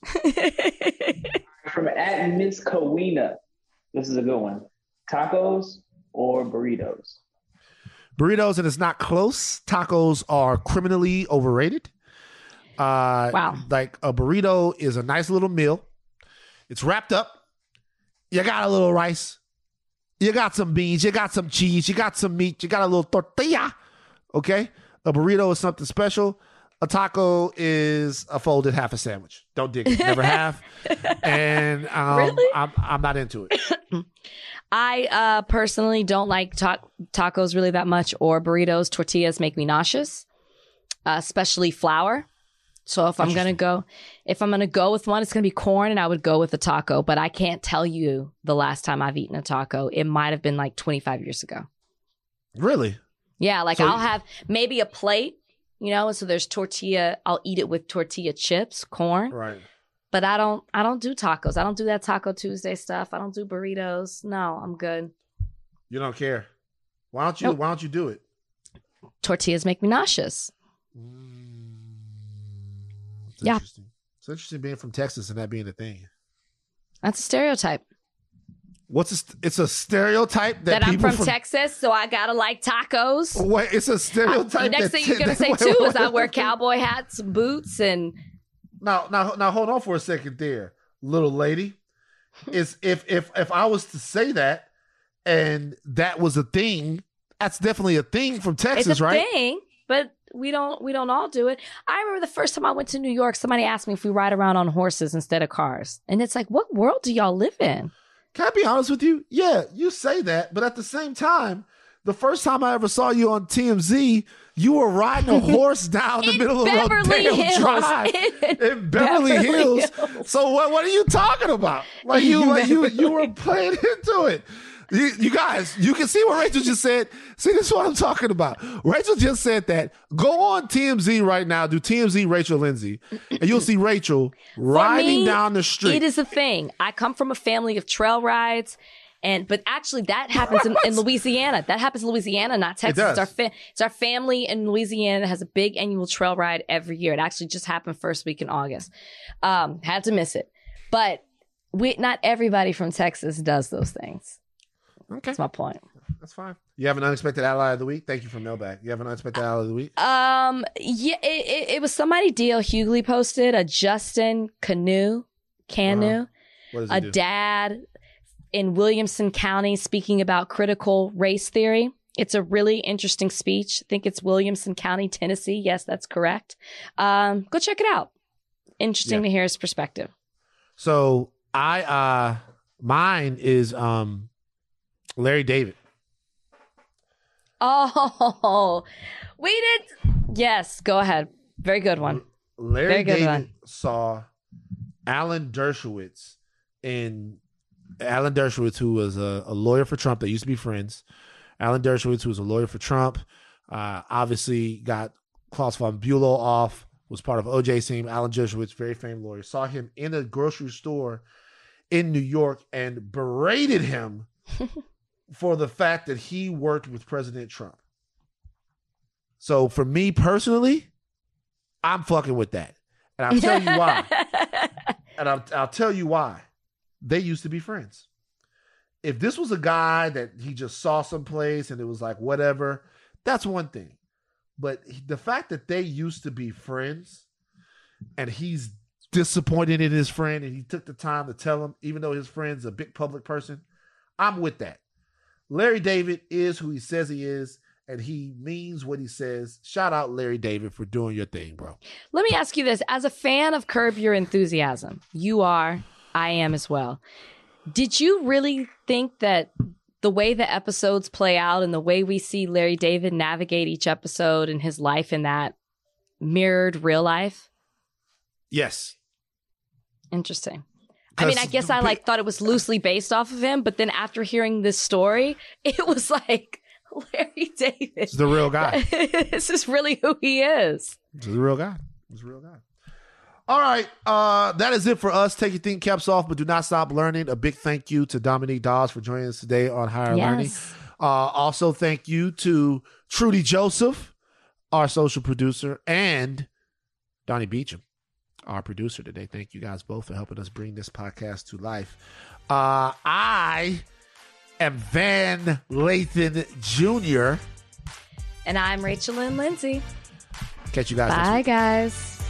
From at Miss Kowina, this is a good one. Tacos or burritos? Burritos, and it's not close. Tacos are criminally overrated. Uh, Wow. Like a burrito is a nice little meal. It's wrapped up. You got a little rice. You got some beans. You got some cheese. You got some meat. You got a little tortilla. Okay? A burrito is something special. A taco is a folded half a sandwich. Don't dig it. Never have. And um, Really? I'm, I'm not into it. I uh, personally don't like ta- tacos really that much, or burritos. Tortillas make me nauseous, uh, especially flour. So if I'm gonna go, if I'm gonna go with one, it's gonna be corn, and I would go with a taco. But I can't tell you the last time I've eaten a taco. It might have been like twenty-five years ago. Really? Yeah, like So- I'll have maybe a plate, you know. So there's tortilla. I'll eat it with tortilla chips, corn. Right. But I don't. I don't do tacos. I don't do that Taco Tuesday stuff. I don't do burritos. No, I'm good. You don't care. Why don't you? Nope. Why don't you do it? Tortillas make me nauseous. It's Yeah. interesting. It's interesting being from Texas and that being a thing. That's a stereotype. What's a, st- it's a stereotype that, That I'm people from, Texas, so I gotta like tacos. Wait, it's a stereotype. Next that, thing you're gonna that- say wait, too wait, is I wait, wear wait. cowboy hats, boots, and Now, now, now, hold on for a second, there, little lady. Is if if if I was to say that, and that was a thing, that's definitely a thing from Texas, it's a right? thing. But we don't we don't all do it. I remember the first time I went to New York, somebody asked me if we ride around on horses instead of cars, and it's like, what world do y'all live in? Can I be honest with you? Yeah, you say that, but at the same time, the first time I ever saw you on T M Z, you were riding a horse down the In middle Beverly of Rodeo Hills. Drive In in Beverly, Beverly Hills. Hills. So what? What are you talking about? Like you, In like you, Beverly you were playing into it. You, you guys, you can see what Rachel just said. See, this is what I'm talking about. Rachel just said that. Go on T M Z right now. Do T M Z Rachel Lindsay, and you'll see Rachel riding me, down the street. It is a thing. I come from a family of trail rides, and but actually that happens in, in Louisiana. That happens in Louisiana, not Texas. does. It's our fa- it's our family in Louisiana that has a big annual trail ride every year. It actually just happened first week in August. Um, had to miss it, but we not everybody from Texas does those things. Okay, That's my point. that's fine. You have an unexpected ally of the week. Thank you for mailbag. You have an unexpected ally of the week. Um, yeah, it, it, it was somebody D L Hughley posted a Justin Canoe, Canoe, Uh-huh. What does he a do? dad in Williamson County speaking about critical race theory. It's a really interesting speech. I think it's Williamson County, Tennessee. Yes, that's correct. Um, go check it out. Interesting Yeah. to hear his perspective. So I, uh, mine is um, Larry David. Oh, we did. Yes, go ahead. Very good one. Larry Very good David one. saw Alan Dershowitz in Alan Dershowitz, who was a, a lawyer for Trump. They used to be friends. Alan Dershowitz, who was a lawyer for Trump, uh, obviously got Klaus von Bülow off, was part of O J's team. Alan Dershowitz, very famous lawyer, saw him in a grocery store in New York and berated him for the fact that he worked with President Trump. So for me personally, I'm fucking with that. And I'll tell you why. and I'll, I'll tell you why. They used to be friends. If this was a guy that he just saw someplace and it was like, whatever, that's one thing. But the fact that they used to be friends and he's disappointed in his friend and he took the time to tell him, even though his friend's a big public person, I'm with that. Larry David is who he says he is, and he means what he says. Shout out Larry David for doing your thing, bro. Let me ask you this. As a fan of Curb Your Enthusiasm, you are, I am as well. Did you really think that the way the episodes play out and the way we see Larry David navigate each episode and his life in that mirrored real life? Yes. Interesting. I mean, I guess I like thought it was loosely based off of him, but then after hearing this story, it was like, Larry David. This is the real guy. This is really who he is. This is the real guy. This is the real guy. All right. Uh, that is it for us. Take your thinking caps off, but do not stop learning. A big thank you to Dominique Dawes for joining us today on Higher Yes. Learning. Uh, also, thank you to Trudy Joseph, our social producer, and Donnie Beecham, our producer today. Thank you guys both for helping us bring this podcast to life. Uh, I am Van Lathan Junior And I'm Rachel Lynn Lindsay. Catch you guys next week. Bye, guys.